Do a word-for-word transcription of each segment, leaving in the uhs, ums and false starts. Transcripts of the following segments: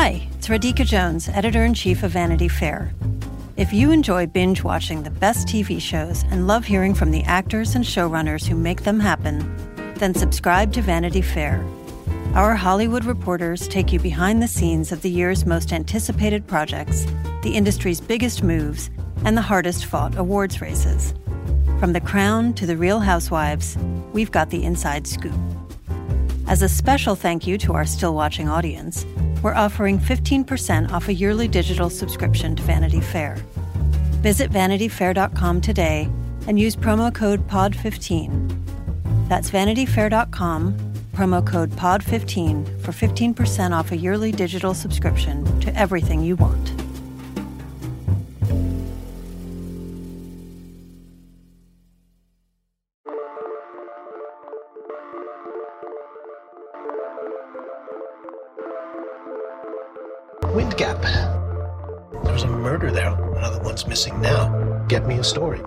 Hi, it's Radhika Jones, Editor-in-Chief of Vanity Fair. If you enjoy binge-watching the best T V shows and love hearing from the actors and showrunners who make them happen, then subscribe to Vanity Fair. Our Hollywood reporters take you behind the scenes of the year's most anticipated projects, the industry's biggest moves, and the hardest-fought awards races. From The Crown to The Real Housewives, we've got the inside scoop. As a special thank you to our still-watching audience, we're offering fifteen percent off a yearly digital subscription to Vanity Fair. Visit vanity fair dot com today and use promo code P O D fifteen. That's vanity fair dot com, promo code P O D fifteen for fifteen percent off a yearly digital subscription to everything you want. Wind Gap. There was a murder there. Another one's missing now. Get me a story.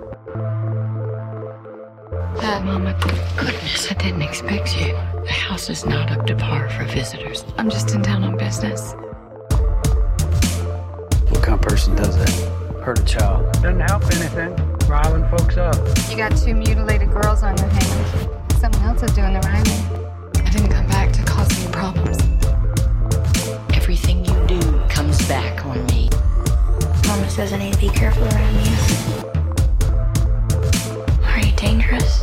Dad, Mama, goodness, I didn't expect you. The house is not up to par for visitors. I'm just in town on business. What kind of person does that? Hurt a child. Doesn't help anything. Riling folks up. You got two mutilated girls on your hands. Someone else is doing the riling. I didn't come back to cause any problems. Everything you do comes back on me. Mama says I need to be careful around you. Are you dangerous?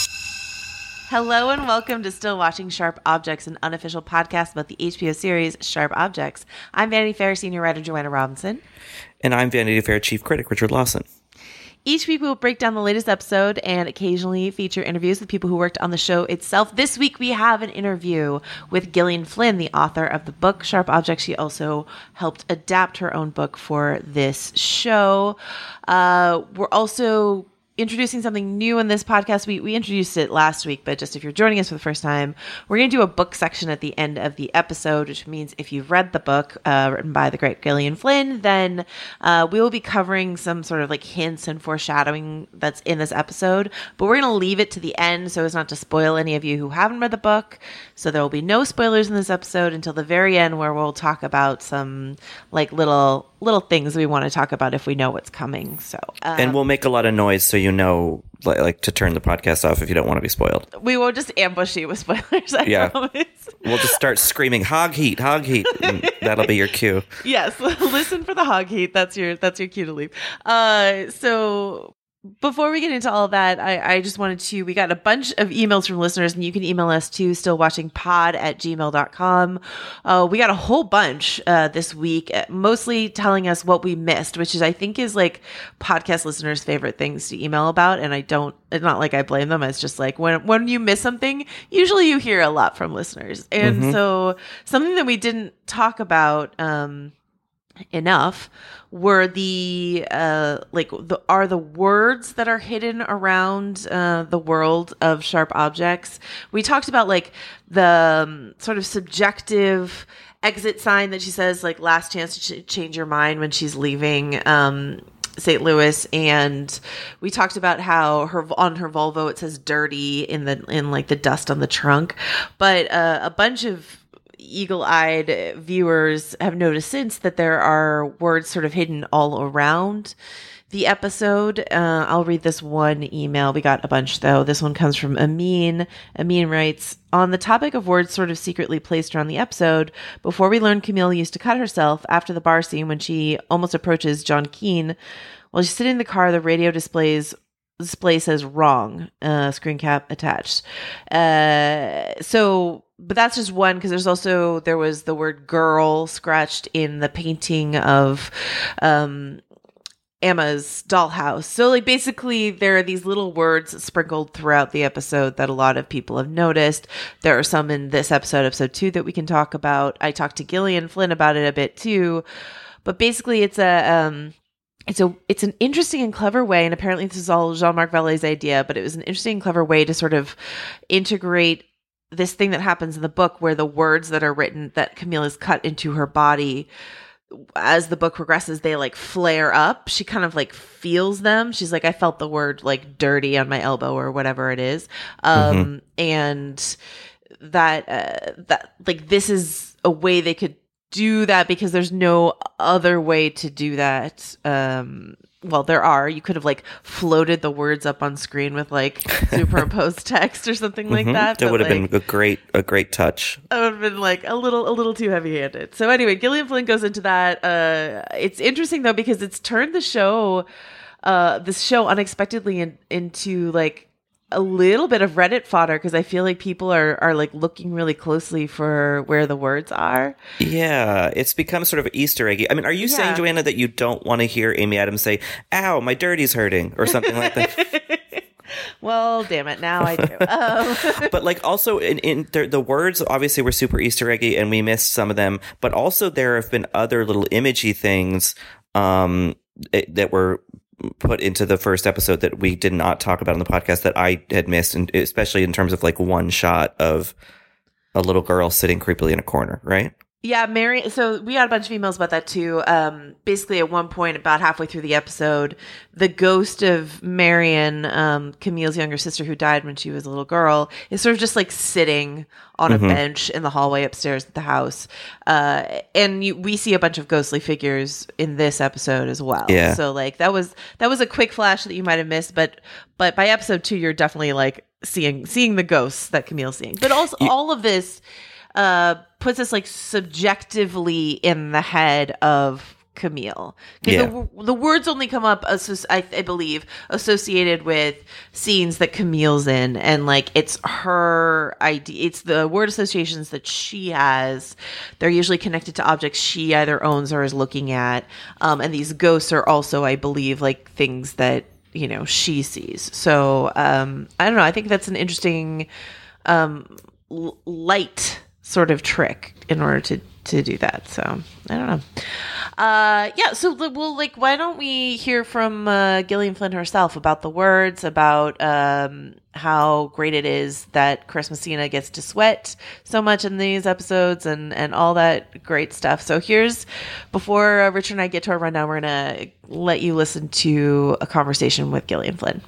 Hello and welcome to Still Watching Sharp Objects, an unofficial podcast about the H B O series Sharp Objects. I'm Vanity Fair senior writer Joanna Robinson. And I'm Vanity Fair chief critic Richard Lawson. Each week we will break down the latest episode and occasionally feature interviews with people who worked on the show itself. This week we have an interview with Gillian Flynn, the author of the book Sharp Objects. She also helped adapt her own book for this show. Uh, we're also introducing something new in this podcast. We we introduced it last week, but just if you're joining us for the first time, we're going to do a book section at the end of the episode, which means if you've read the book uh, written by the great Gillian Flynn, then uh, we will be covering some sort of like hints and foreshadowing that's in this episode, but we're going to leave it to the end so as not to spoil any of you who haven't read the book. So there will be no spoilers in this episode until the very end, where we'll talk about some like little little things we want to talk about if we know what's coming. So um, and we'll make a lot of noise so you know like, like to turn the podcast off if you don't want to be spoiled. We won't just ambush you with spoilers, I yeah. promise. We'll just start screaming hog heat, hog heat, and that'll be your cue. Yes, listen for the hog heat. That's your that's your cue to leave. Uh, so before we get into all of that, I, I just wanted to, we got a bunch of emails from listeners, and you can email us to stillwatchingpod at gmail dot com. Uh, we got a whole bunch uh, this week, mostly telling us what we missed, which is, I think, is like podcast listeners' favorite things to email about. And I don't, it's not like I blame them. It's just like when, when you miss something, usually you hear a lot from listeners. And mm-hmm. so something that we didn't talk about, um, enough were the uh like the are the words that are hidden around uh the world of Sharp Objects. We talked about like the um, sort of subjective exit sign that she says, like, last chance to ch- change your mind when she's leaving um Saint Louis, and we talked about how her on her Volvo it says dirty in the in like the dust on the trunk, but uh, a bunch of eagle-eyed viewers have noticed since that there are words sort of hidden all around the episode. Uh, I'll read this one email. We got a bunch, though. This one comes from Amin. Amin writes, on the topic of words sort of secretly placed around the episode, before we learned Camille used to cut herself after the bar scene when she almost approaches John Keane, while she's sitting in the car, the radio displays display says wrong, uh, screen cap attached. Uh, so... But that's just one, because there's also, there was the word girl scratched in the painting of um, Emma's dollhouse. So like basically there are these little words sprinkled throughout the episode that a lot of people have noticed. There are some in this episode, episode two, that we can talk about. I talked to Gillian Flynn about it a bit too. But basically it's a... Um, It's a it's an interesting and clever way, and apparently this is all Jean-Marc Vallée's idea, but it was an interesting and clever way to sort of integrate this thing that happens in the book, where the words that are written that Camille has cut into her body, as the book progresses, they like flare up. She kind of like feels them. She's like, I felt the word like dirty on my elbow or whatever it is. Um, mm-hmm. And that, uh, that like, this is a way they could do that because there's no other way to do that. Um, well, there are. You could have like floated the words up on screen with like superimposed text or something like mm-hmm. that. That would have like, been a great, a great touch. That would have been like a little, a little too heavy-handed. So anyway, Gillian Flynn goes into that. Uh, it's interesting though because it's turned the show, uh, this show unexpectedly in, into like a little bit of Reddit fodder because I feel like people are are like looking really closely for where the words are. Yeah, it's become sort of Easter eggy. I mean, are you Yeah. saying, Joanna, that you don't want to hear Amy Adams say, "Ow, my dirty's hurting" or something like that? Well, damn it, now I do. Um. But like also in, in the, the words obviously were super Easter eggy and we missed some of them, but also there have been other little imagey things um, it, that were put into the first episode that we did not talk about on the podcast that I had missed, and especially in terms of like one shot of a little girl sitting creepily in a corner, right? Yeah, Mary. So we got a bunch of emails about that too. Um, basically, at one point, about halfway through the episode, the ghost of Marion, um, Camille's younger sister, who died when she was a little girl, is sort of just like sitting on Mm-hmm. a bench in the hallway upstairs at the house. Uh, and you, we see a bunch of ghostly figures in this episode as well. Yeah. So like that was that was a quick flash that you might have missed, but but by episode two, you're definitely like seeing seeing the ghosts that Camille's seeing. But also You- all of this uh puts us like subjectively in the head of Camille, because Yeah. the, the words only come up, associ- I, I believe, associated with scenes that Camille's in, and like it's her idea, it's the word associations that she has. They're usually connected to objects she either owns or is looking at, um, and these ghosts are also, I believe, like things that you know she sees. So um, I don't know. I think that's an interesting um, l- light sort of trick in order to to do that. So I don't know. Uh, yeah. So well, like, why don't we hear from uh, Gillian Flynn herself about the words, about um, how great it is that Chris Messina gets to sweat so much in these episodes, and and all that great stuff. So here's, before uh, Richard and I get to our rundown, we're gonna let you listen to a conversation with Gillian Flynn.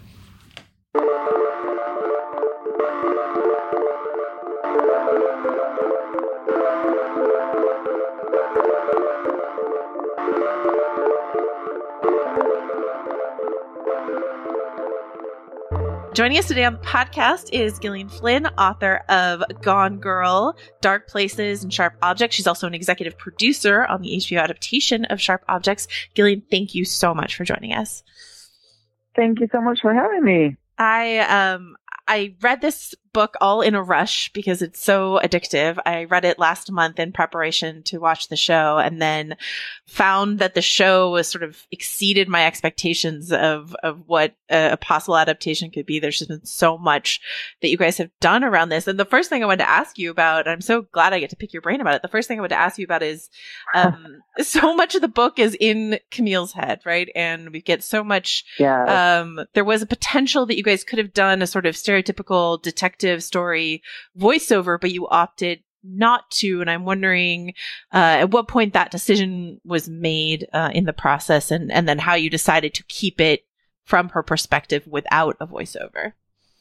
Joining us today on the podcast is Gillian Flynn, author of Gone Girl, Dark Places, and Sharp Objects. She's also an executive producer on the H B O adaptation of Sharp Objects. Gillian, thank you so much for joining us. Thank you so much for having me. I um I read this book all in a rush because it's so addictive. I read it last month in preparation to watch the show, and then found that the show was sort of exceeded my expectations of of what a, a possible adaptation could be. There's just been so much that you guys have done around this. And the first thing I wanted to ask you about, and I'm so glad I get to pick your brain about it. The first thing I wanted to ask you about is um, so much of the book is in Camille's head, right? And we get so much. Yeah. Um, there was a potential that you guys could have done a sort of stereotypical detective story voiceover, but you opted not to. And I'm wondering uh, at what point that decision was made uh, in the process, and, and then how you decided to keep it from her perspective without a voiceover.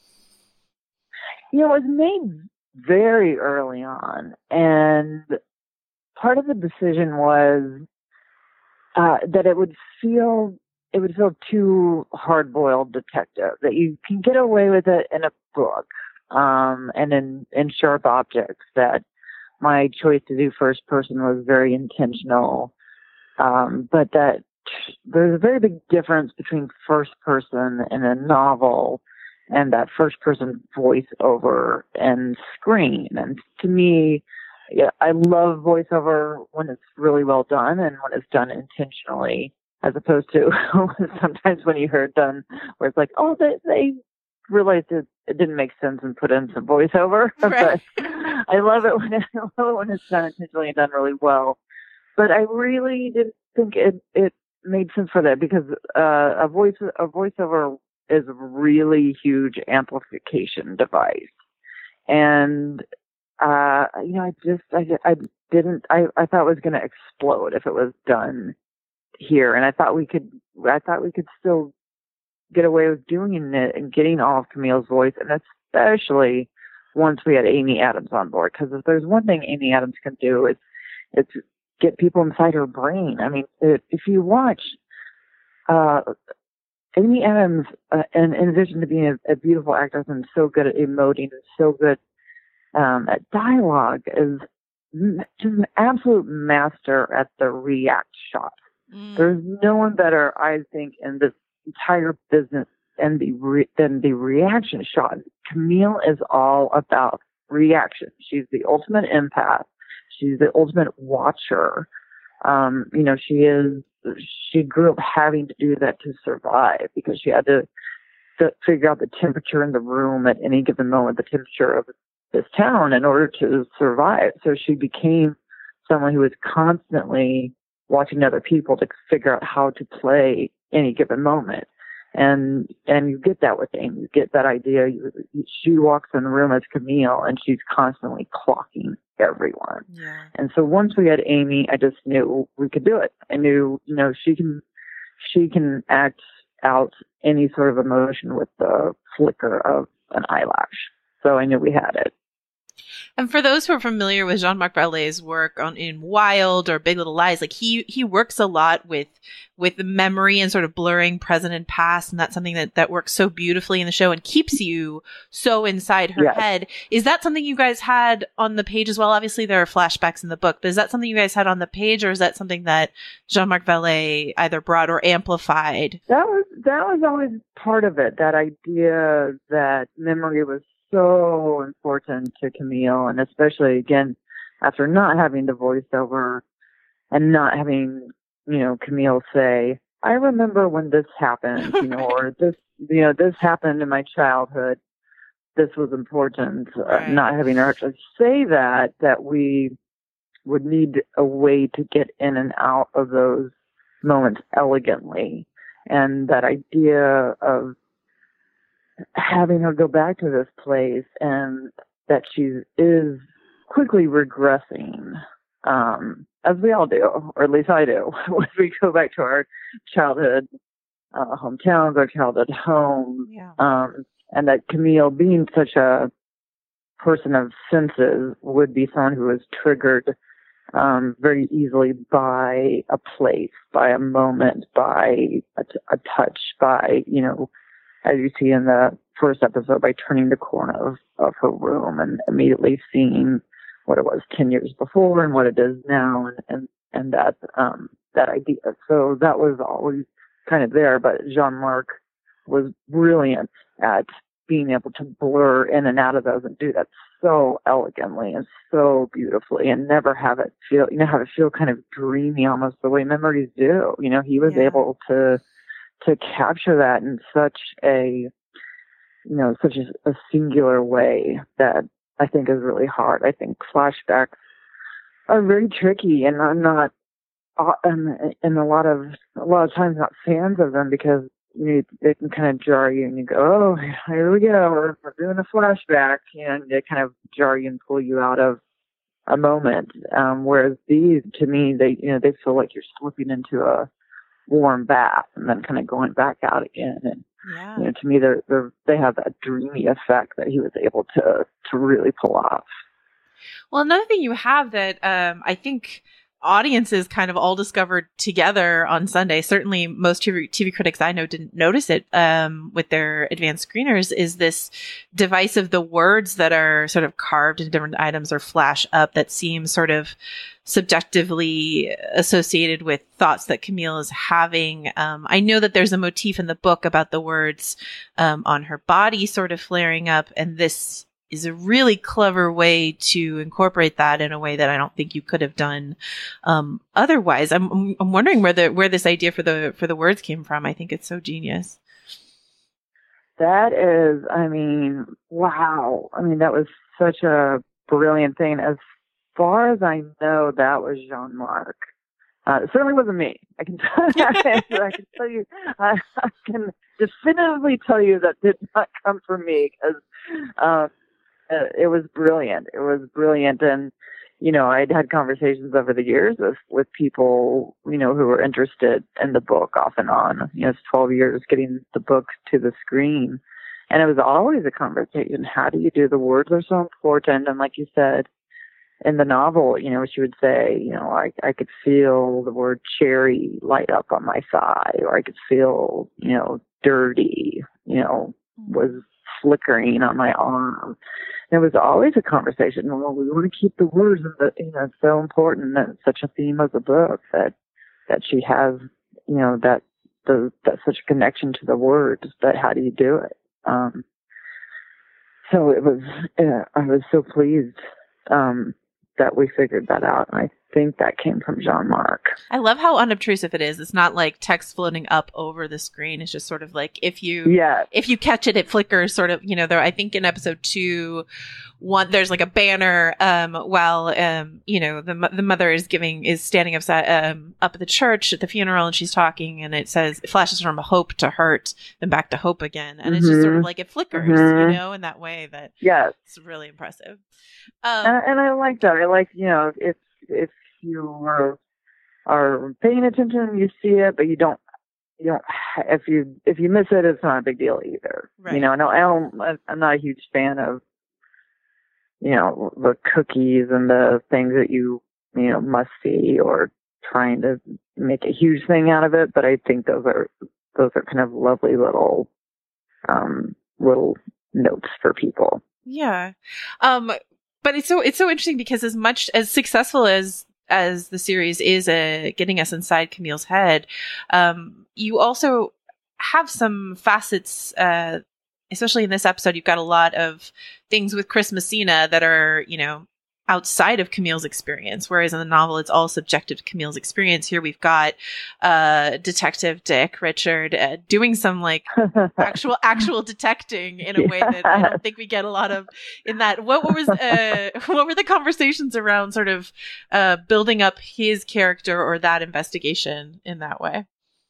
You know, it was made very early on, and part of the decision was uh, that it would feel it would feel too hard-boiled detective, that you can get away with it in a book um, and in, in Sharp Objects, that my choice to do first person was very intentional, um, but that there's a very big difference between first person in a novel and that first person voiceover and screen. And to me, yeah, I love voiceover when it's really well done and when it's done intentionally, as opposed to sometimes when you hear it done where it's like, oh, they, they realized it, it didn't make sense and put in some voiceover. Right. But I love it when it, I love it when it's done intentionally and done really well. But I really didn't think it, it made sense for that, because uh, a voice a voiceover is a really huge amplification device. And uh, you know, I just I, I didn't I, I thought it was going to explode if it was done here, and I thought we could I thought we could still get away with doing it and getting all of Camille's voice, and especially once we had Amy Adams on board. Because if there's one thing Amy Adams can do, it's it's get people inside her brain. I mean, it, if you watch uh, Amy Adams, uh, and in addition to being a, a beautiful actress and so good at emoting and so good um, at dialogue, is just an absolute master at the react shot. Mm. There's no one better, I think, in this entire business than the re- than the reaction shot. Camille is all about reaction. She's the ultimate empath. She's the ultimate watcher. Um, you know, she is. She grew up having to do that to survive because she had to, to figure out the temperature in the room at any given moment, the temperature of this town, in order to survive. So she became someone who was constantly watching other people to figure out how to play any given moment. And and you get that with Amy. You get that idea. You, she walks in the room as Camille, and she's constantly clocking everyone. Yeah. And so once we had Amy, I just knew we could do it. I knew, you know, she can she can act out any sort of emotion with the flicker of an eyelash. So I knew we had it. And for those who are familiar with Jean-Marc Vallée's work on in Wild or Big Little Lies, like he he works a lot with with memory and sort of blurring present and past, and that's something that that works so beautifully in the show and keeps you so inside her yes. head. Is that something you guys had on the page as well? Obviously, there are flashbacks in the book, but is that something you guys had on the page, or is that something that Jean-Marc Vallée either brought or amplified? That was that was always part of it. That idea that memory was so important to Camille, and especially again after not having the voiceover and not having, you know, Camille say, "I remember when this happened," you know, or this, you know, this happened in my childhood. This was important. Right. Uh, not having her actually say that, that we would need a way to get in and out of those moments elegantly, and that idea of having her go back to this place and that she is quickly regressing, um, as we all do, or at least I do, when we go back to our childhood uh, hometowns, our childhood homes, yeah. um, and that Camille, being such a person of senses, would be someone who is triggered um, very easily by a place, by a moment, by a, t- a touch, by, you know, as you see in the first episode, by turning the corner of, of her room and immediately seeing what it was ten years before and what it is now, and, and, and that, um, that idea. So that was always kind of there, but Jean-Marc was brilliant at being able to blur in and out of those and do that so elegantly and so beautifully, and never have it feel, you know, have it feel kind of dreamy, almost the way memories do. You know, he was yeah. able to, to capture that in such a, you know, such a, a singular way that I think is really hard. I think flashbacks are very tricky, and I'm not, and, and a lot of, a lot of times not fans of them, because you know, they can kind of jar you and you go, oh, here we go, we're, we're doing a flashback, you know, and they kind of jar you and pull you out of a moment. Um, whereas these, to me, they, you know, they feel like you're slipping into a warm bath and then kind of going back out again. And yeah. you know, to me, they're, they're they have that dreamy effect that he was able to to really pull off. Well, another thing you have that um, I think audiences kind of all discovered together on Sunday, certainly most T V, T V critics I know didn't notice it um, with their advanced screeners, is this device of the words that are sort of carved into different items or flash up that seem sort of subjectively associated with thoughts that Camille is having. Um, I know that there's a motif in the book about the words um, on her body sort of flaring up, and this is a really clever way to incorporate that in a way that I don't think you could have done um, otherwise. I'm I'm wondering where the where this idea for the for the words came from. I think it's so genius. That is, I mean, wow. I mean, that was such a brilliant thing. As far as I know, that was Jean-Marc. Uh, it certainly wasn't me. I can tell you, I can tell you, I, I can definitively tell you that did not come from me, because uh, it was brilliant. It was brilliant. And, you know, I'd had conversations over the years with, with people, you know, who were interested in the book off and on. You know, it's twelve years getting the book to the screen. And it was always a conversation. How do you do? The words are so important. And like you said, in the novel, you know, she would say, you know, I, I could feel the word cherry light up on my thigh, or I could feel, you know, dirty, you know, was flickering on my arm. There was always a conversation. Well, we want to keep the words, and the, you know, it's so important that it's such a theme of the book that that she has, you know, that the that such a connection to the words. But how do you do it? Um, so it was. Uh, I was so pleased um, that we figured that out. And I think that came from Jean-Marc. I love how unobtrusive it is. It's not like text floating up over the screen. It's just sort of like if you yeah. if you catch it, it flickers sort of, you know, there I think in episode two, one there's like a banner um while um you know the the mother is giving is standing upside um up at the church at the funeral, and she's talking, and it says it flashes from hope to hurt and back to hope again, and mm-hmm. it's just sort of like it flickers, mm-hmm. you know, in that way that yes. it's really impressive. Um, and, and I like that. I like, you know, if if you are, are paying attention, you see it, but you don't, you don't, if you, if you miss it, it's not a big deal either. Right. You know, no, I don't, I'm not a huge fan of, you know, the cookies and the things that you, you know, must see, or trying to make a huge thing out of it. But I think those are, those are kind of lovely little, um, little notes for people. Yeah. Um, but it's so, it's so interesting because as much as successful as, as the series is uh, getting us inside Camille's head, um, you also have some facets, uh, especially in this episode, you've got a lot of things with Chris Messina that are, you know, outside of Camille's experience, whereas in the novel, it's all subjective to Camille's experience. Here we've got uh, Detective Dick Richard uh, doing some like actual actual detecting in a way that I don't think we get a lot of in that. What, what was uh, what were the conversations around sort of uh, building up his character or that investigation in that way?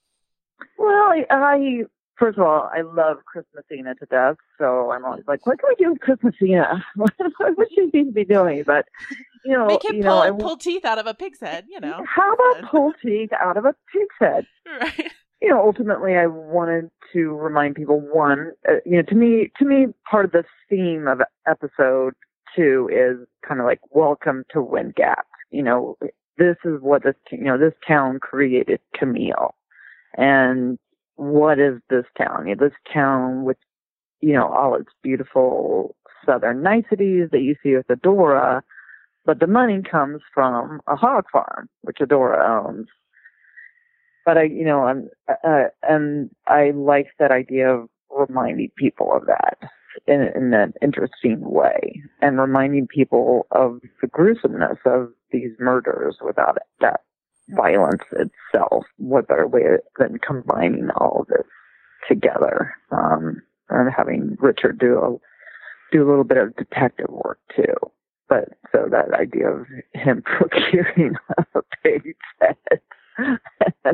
Well, I, I first of all, I love Chris Messina to death, so I'm always like, what can we do with Chris Messina? what would she need to be doing? But, you know, make him you pull, know, I, pull teeth out of a pig's head, you know. How about pull teeth out of a pig's head? Right. You know, ultimately, I wanted to remind people, one, uh, you know, to me, to me, part of the theme of episode two is kind of like, welcome to Wind Gap. You know, this is what this, you know, this town created Camille. And what is this town? You know, this town with, you know, all its beautiful southern niceties that you see with Adora, but the money comes from a hog farm, which Adora owns. But I, you know, I'm, uh, and I like that idea of reminding people of that in, in an interesting way, and reminding people of the gruesomeness of these murders without that violence itself. What better way than combining all of this together, um, and having Richard do a, do a little bit of detective work too. But so that idea of him procuring a pig's head and,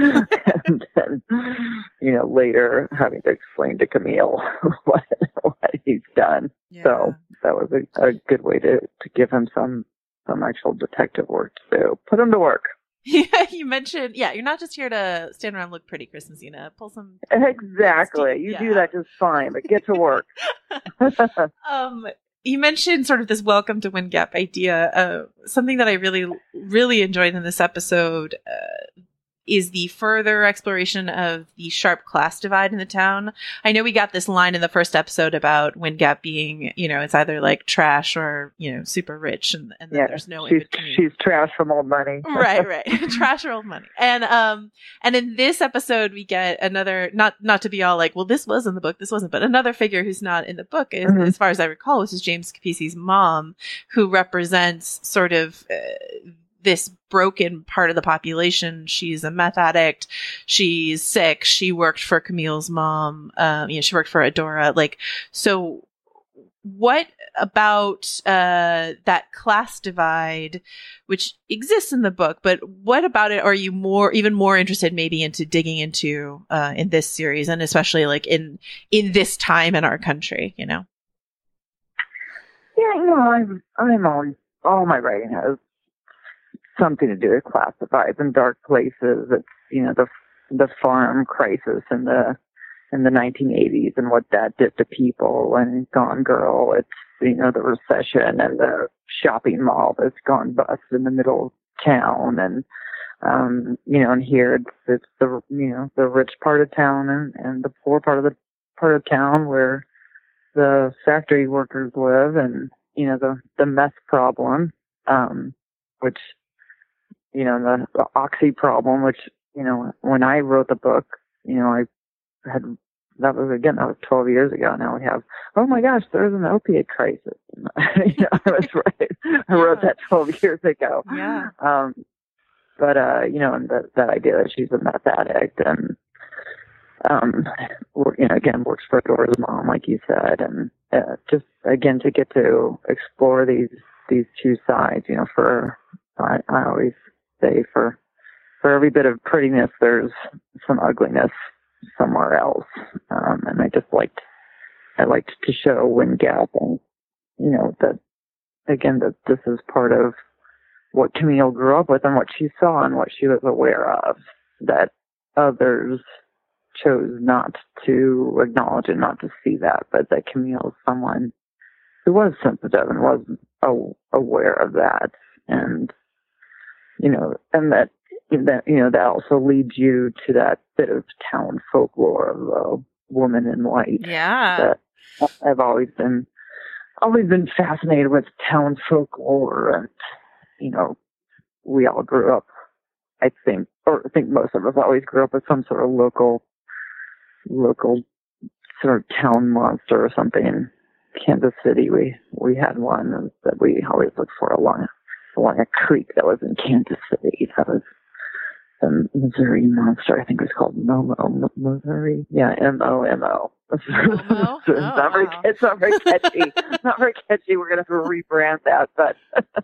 and then, you know, later having to explain to Camille what, what he's done. Yeah. So that was a, a good way to, to give him some, some actual detective work to do. Put him to work. Yeah, you mentioned, yeah, you're not just here to stand around and look pretty, Chris Messina. Pull some... Exactly. You yeah. do that just fine, but get to work. um, you mentioned sort of this welcome to Wind Gap idea. Uh, something that I really, really enjoyed in this episode uh, is the further exploration of the sharp class divide in the town. I know we got this line in the first episode about Wind Gap being, you know, it's either like trash or, you know, super rich, and, and then yeah, there's no she's, in between. She's trash from old money. Right, right. Trash or old money. And um and in this episode we get another, not not to be all like, well, this was in the book, this wasn't, but another figure who's not in the book, is, mm-hmm. as far as I recall, this is James Capisi's mom, who represents sort of uh, this broken part of the population. She's a meth addict. She's sick. She worked for Camille's mom. Um, you know, she worked for Adora. Like, so what about uh, that class divide, which exists in the book, but what about it are you more, even more interested maybe into digging into uh, in this series, and especially like in, in this time in our country, you know? Yeah, you know, I'm, I'm always, all my writing has something to do with class divides and dark places. It's, you know, the the farm crisis in the in the nineteen eighties and what that did to people, and Gone Girl. It's, you know, the recession and the shopping mall that's gone bust in the middle of town. And, um, you know, and here it's, it's the, you know, the rich part of town and, and the poor part of the part of town where the factory workers live, and, you know, the, the meth problem, um, which, you know, the, the oxy problem, which, you know, when I wrote the book, you know, I had, that was, again, that was twelve years ago. Now we have, oh my gosh, there's an opiate crisis. you know, I was right. I wrote that twelve years ago. Yeah. Um, but, uh, you know, and that, that idea that she's a meth addict and, um, you know, again, works for Dora's mom, like you said, and uh, just, again, to get to explore these, these two sides, you know, for, I, I always say for, for every bit of prettiness, there's some ugliness somewhere else. Um, and I just liked, I liked to show Wind Gap, and, you know, that, again, that this is part of what Camille grew up with and what she saw and what she was aware of, that others chose not to acknowledge and not to see that, but that Camille is someone who was sensitive and was a- aware of that. And, you know, and that, that, you know, that also leads you to that bit of town folklore of a woman in white. Yeah. That I've always been, always been fascinated with town folklore, and, you know, we all grew up, I think, or I think most of us always grew up with some sort of local, local sort of town monster or something. In Kansas City, we, we had one that we always looked for along, along a creek that was in Kansas City. That was the Missouri Monster. I think it was called Momo. Missouri? Yeah, M O M O. It's Oh, not very, wow. it's not very catchy. Not very catchy. We're going to have to rebrand that. But,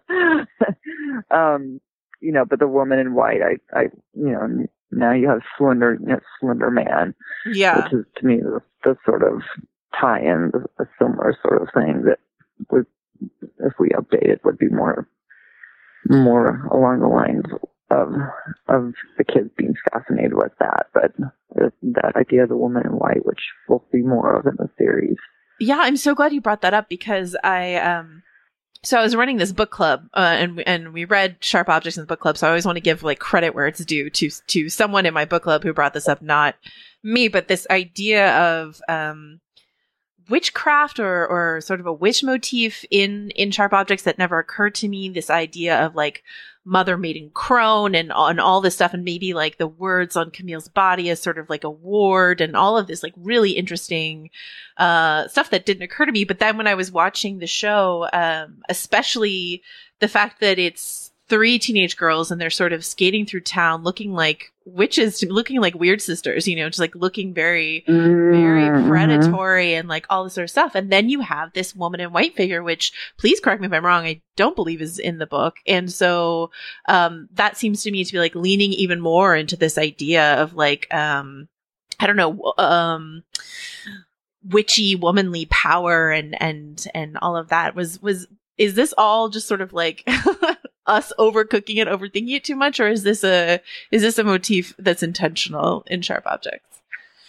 um, you know, but the woman in white, I, I, you know, now you have Slender, you know, Slender Man. Yeah. Which is, to me, the, the sort of tie-in, a similar sort of thing that would, if we update it, would be more, more along the lines of of the kids being fascinated with that. But that idea of the woman in white, which we'll see more of in the series. Yeah, I'm so glad you brought that up, because I um so I was running this book club, uh, and and we read Sharp Objects in the book club, so I always want to give like credit where it's due to to someone in my book club who brought this up, not me. But this idea of um witchcraft or or sort of a witch motif in in Sharp Objects that never occurred to me, this idea of like mother maiden crone and on all this stuff, and maybe like the words on Camille's body as sort of like a ward, and all of this like really interesting uh stuff that didn't occur to me. But then when I was watching the show, um especially the fact that it's three teenage girls and they're sort of skating through town looking like witches, looking like weird sisters, you know, just like looking very, very Mm-hmm. predatory and like all this sort of stuff. And then you have this woman in white figure, which, please correct me if I'm wrong, I don't believe is in the book. And so um that seems to me to be like leaning even more into this idea of like, um I don't know, um witchy womanly power and and and all of that. Was was is this all just sort of like us overcooking it, overthinking it too much, or is this a is this a motif that's intentional in Sharp Objects?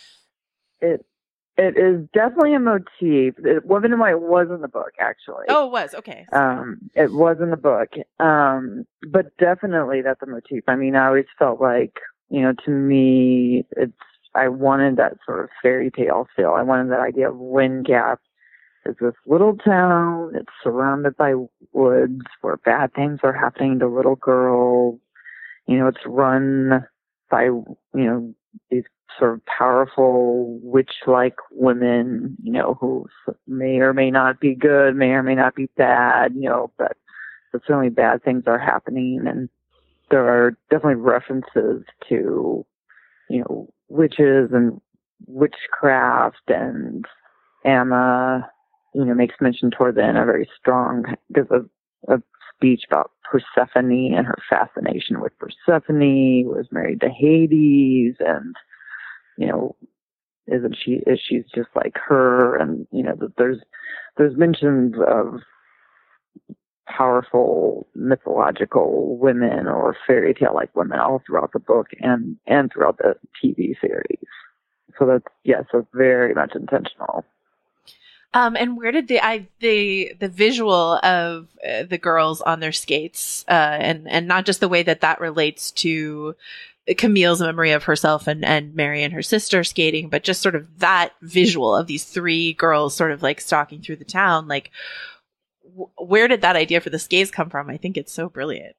It it is definitely a motif. It, Woman in White was in the book, actually. Oh, it was. Okay. Um, it was in the book. Um, but definitely that's a motif. I mean, I always felt like, you know, to me, it's, I wanted that sort of fairy tale feel. I wanted that idea of Wind Gap. It's this little town. It's surrounded by woods where bad things are happening to little girls. You know, it's run by, you know, these sort of powerful witch-like women, you know, who may or may not be good, may or may not be bad, you know, but, but certainly bad things are happening. And there are definitely references to, you know, witches and witchcraft, and Emma, you know, makes mention toward the end a very strong, gives a, a speech about Persephone and her fascination with Persephone, was married to Hades, and, you know, isn't she, is she's just like her, and, you know, that there's, there's mentions of powerful mythological women or fairy tale like women all throughout the book and, and throughout the T V series. So that's, yes, yeah, so very much intentional. Um, and where did the I the the visual of uh, the girls on their skates, uh, and and not just the way that that relates to Camille's memory of herself and and Mary and her sister skating, but just sort of that visual of these three girls sort of like stalking through the town. Like, w- where did that idea for the skates come from? I think it's so brilliant.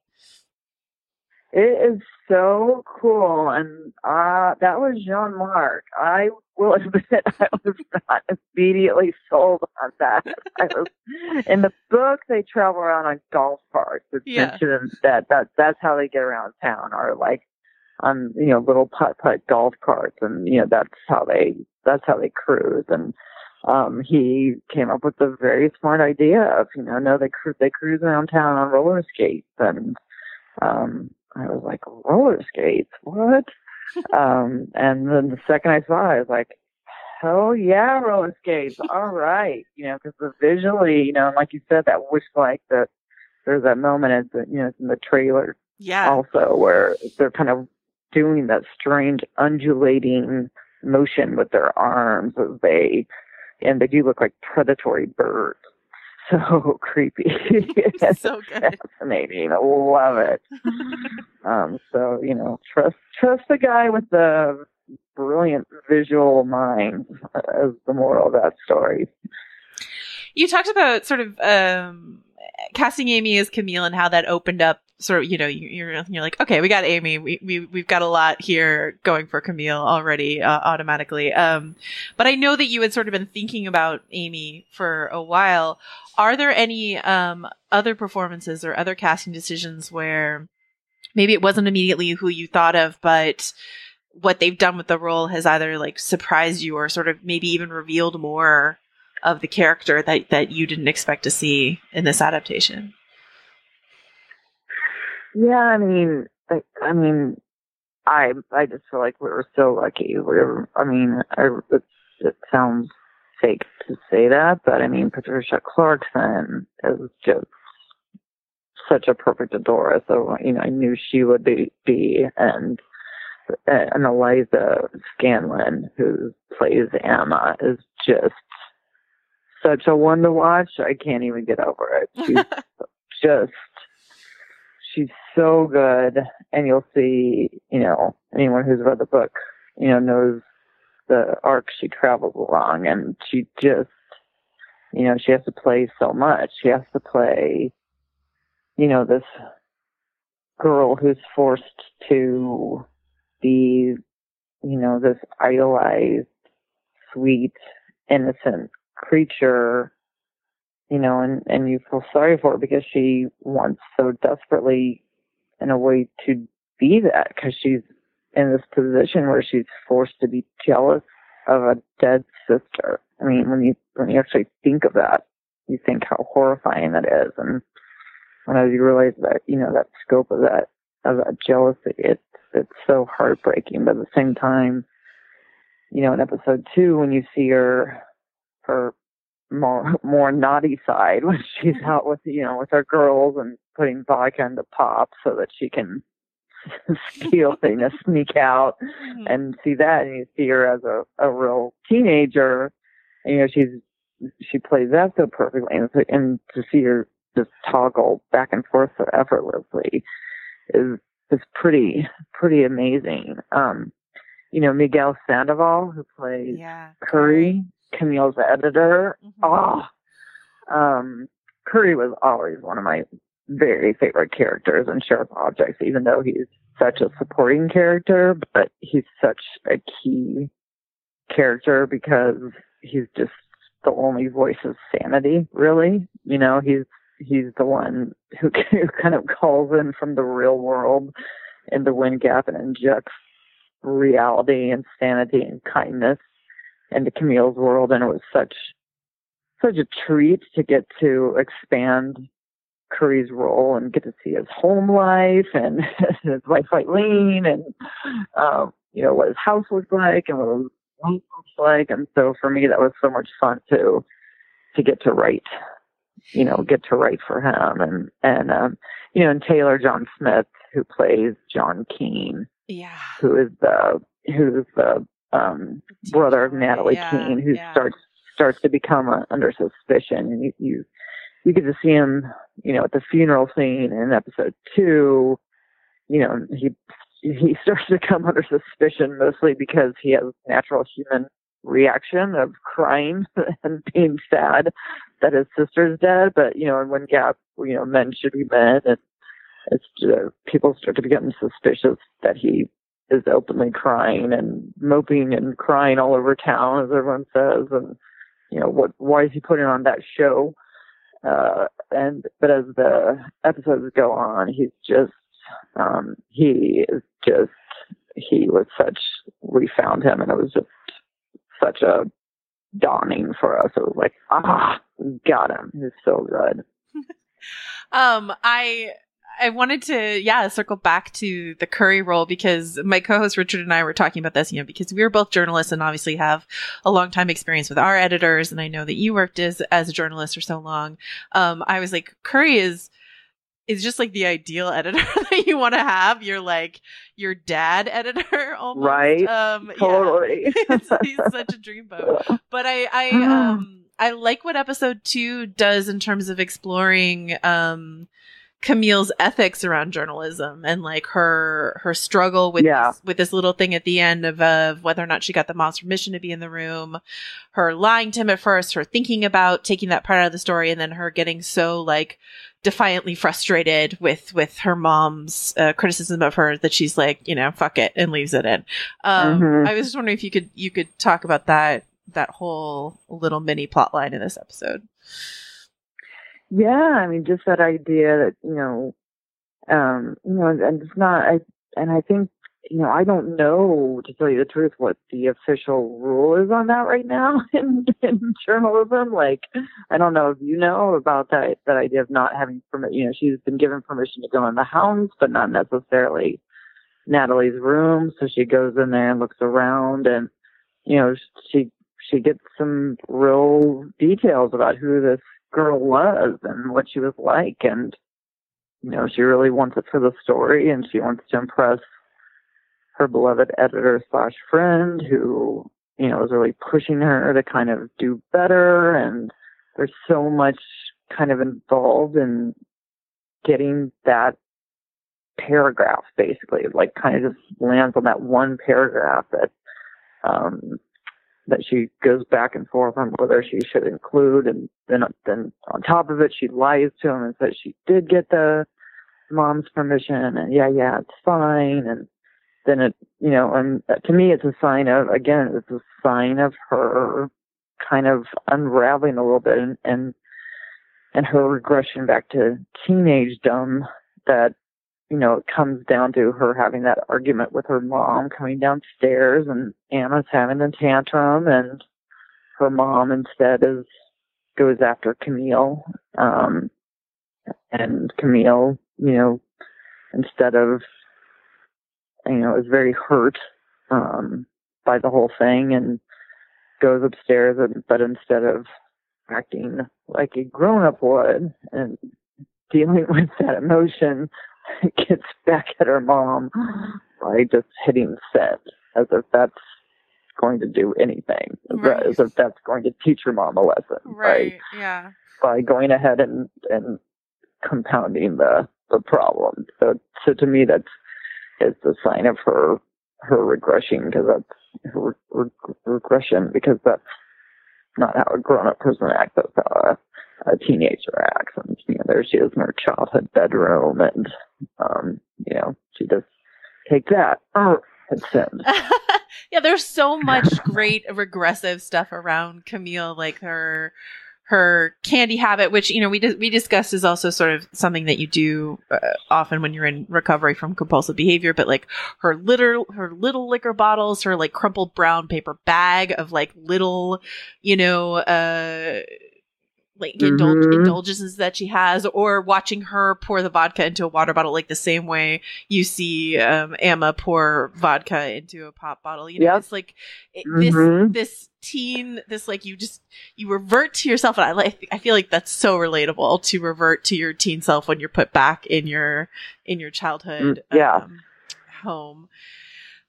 It is so cool, and uh, that was Jean-Marc. I will admit I was not immediately sold on that. I was, in the book, they travel around on golf carts. It's Yeah. mentioned that, that that's how they get around town, or like on, you know, little putt-putt golf carts, and, you know, that's how they that's how they cruise. And um, he came up with a very smart idea of, you know, no, they cru- they cruise around town on roller skates, and um, I was like, roller skates? What? um, and then the second I saw it, I was like, hell yeah, roller skates. All right. You know, because visually, you know, like you said, that was like that there's that moment, at the, you know, it's in the trailer Yeah. also, where they're kind of doing that strange undulating motion with their arms as they, and they do look like predatory birds. So creepy. It's So good. fascinating. I love it. um, so, you know, trust trust the guy with the brilliant visual mind as the moral of that story. You talked about sort of um, casting Amy as Camille and how that opened up sort of, you know, you're you're like, okay, we got Amy. We, we, we've got a lot here going for Camille already uh, automatically. Um, but I know that you had sort of been thinking about Amy for a while. Are there any um, other performances or other casting decisions where maybe it wasn't immediately who you thought of, but what they've done with the role has either like surprised you or sort of maybe even revealed more of the character that, that you didn't expect to see in this adaptation? Yeah, I mean, I, I mean, I I just feel like we were so lucky. We were, I mean, I, it, it sounds fake to say that, but I mean, Patricia Clarkson is just such a perfect Adora. So, you know, I knew she would be, be and and Eliza Scanlon, who plays Emma, is just such a one to watch. I can't even get over it. She's just, she's so good. And you'll see, you know, anyone who's read the book, you know, knows the arc she travels along. And she just, you know, she has to play so much. She has to play, you know, this girl who's forced to be, you know, this idolized, sweet, innocent creature, you know, and, and you feel sorry for her because she wants so desperately, in a way, to be that, because she's in this position where she's forced to be jealous of a dead sister. I mean, when you when you actually think of that, you think how horrifying that is, and when as you realize that, you know, that scope of that of that jealousy, it's it's so heartbreaking. But at the same time, you know, in episode two, when you see her her more more naughty side, when she's out with, you know, with her girls and putting vodka into pop so that she can steal things, sneak out, mm-hmm. and see that, and you see her as a, a real teenager, and, you know, she's she plays that so perfectly, and, and to see her just toggle back and forth so effortlessly is is pretty pretty amazing. Um, you know, Miguel Sandoval, who plays yeah. Curry, Camille's editor. Mm-hmm. Oh, um, Curry was always one of my very favorite characters in Sharp Objects, even though he's such a supporting character, but he's such a key character because he's just the only voice of sanity, really. You know, he's he's the one who, who kind of calls in from the real world in the Wind Gap and injects reality and sanity and kindness into Camille's world. And it was such such a treat to get to expand Curry's role and get to see his home life and his wife Eileen, and um, you know, what his house looked like and what his life looks like. And so for me, that was so much fun to to get to write, you know, get to write for him. And and um, you know, and Taylor John Smith, who plays John Keane, yeah, who is the who's the um, brother of Natalie yeah, Keane, who yeah. starts starts to become uh, under suspicion. And you, you, you get to see him, you know, at the funeral scene in episode two. You know, he he starts to come under suspicion mostly because he has natural human reaction of crying and being sad that his sister's dead. But, you know, and when Gap, you know, men should be men, and it's uh, people start to become suspicious that he is openly crying and moping and crying all over town, as everyone says. And, you know, what, why is he putting on that show? Uh, and, but as the episodes go on, he's just, um, he is just, he was such, we found him, and it was just such a dawning for us. It was like, ah, got him. He's so good. um, I I wanted to, yeah, circle back to the Curry role, because my co-host Richard and I were talking about this, you know, because we were both journalists and obviously have a long time experience with our editors. And I know that you worked as, as a journalist for so long. Um, I was like, Curry is, is just like the ideal editor that you want to have. You're like your dad editor almost. Right. Um, totally. Yeah. He's such a dreamboat. But I, I, um, I like what episode two does in terms of exploring, um, Camille's ethics around journalism and like her her struggle with yeah. this, with this little thing at the end of, of whether or not she got the mom's permission to be in the room, her lying to him at first, her thinking about taking that part out of the story, and then her getting so like defiantly frustrated with with her mom's uh, criticism of her that she's like, you know, fuck it, and leaves it in. Um, mm-hmm. I was just wondering if you could you could talk about that that whole little mini plot line in this episode. Yeah, I mean, just that idea that, you know, um, you know, and it's not, I, and I think, you know, I don't know, to tell you the truth, what the official rule is on that right now in, in journalism. Like, I don't know if you know about that, that idea of not having permission. You know, she's been given permission to go in the house, but not necessarily Natalie's room. So she goes in there and looks around, and, you know, she, she gets some real details about who this girl was and what she was like, and you know, she really wants it for the story, and she wants to impress her beloved editor slash friend who, you know, is really pushing her to kind of do better. And there's so much kind of involved in getting that paragraph, basically, like kind of just lands on that one paragraph that um that she goes back and forth on whether she should include, and then then on top of it, she lies to him and says she did get the mom's permission, and yeah, yeah, it's fine. And then it, you know, and to me, it's a sign of, again, it's a sign of her kind of unraveling a little bit, and and, and her regression back to teenagedom, that, you know, it comes down to her having that argument with her mom coming downstairs, and Anna's having a tantrum, and her mom instead is goes after Camille. Um, and Camille, you know, instead of, you know, is very hurt um, by the whole thing, and goes upstairs, and, but instead of acting like a grown-up would and dealing with that emotion, gets back at her mom by just hitting send, as if that's going to do anything, right. As if that's going to teach her mom a lesson, right? right? Yeah. By going ahead and, and compounding the, the problem. So, so to me, that's it's a sign of her her regression, because that's her re- regression, because that's not how a grown-up person acts. That's how a a teenager acts. And, you know, there she is in her childhood bedroom, and, um, you know, she just take that. Oh, it's sin. Yeah, there's so much great regressive stuff around Camille, like her her candy habit, which, you know, we dis- we discussed is also sort of something that you do uh, often when you're in recovery from compulsive behavior, but like her little her little liquor bottles, her like crumpled brown paper bag of like little, you know, uh like indul- mm-hmm. indulgences that she has, or watching her pour the vodka into a water bottle, like the same way you see um, Emma pour vodka into a pop bottle. You know, yep. It's like it, mm-hmm. this this teen, this like you just you revert to yourself, and I like I feel like that's so relatable, to revert to your teen self when you're put back in your in your childhood yeah. um, home.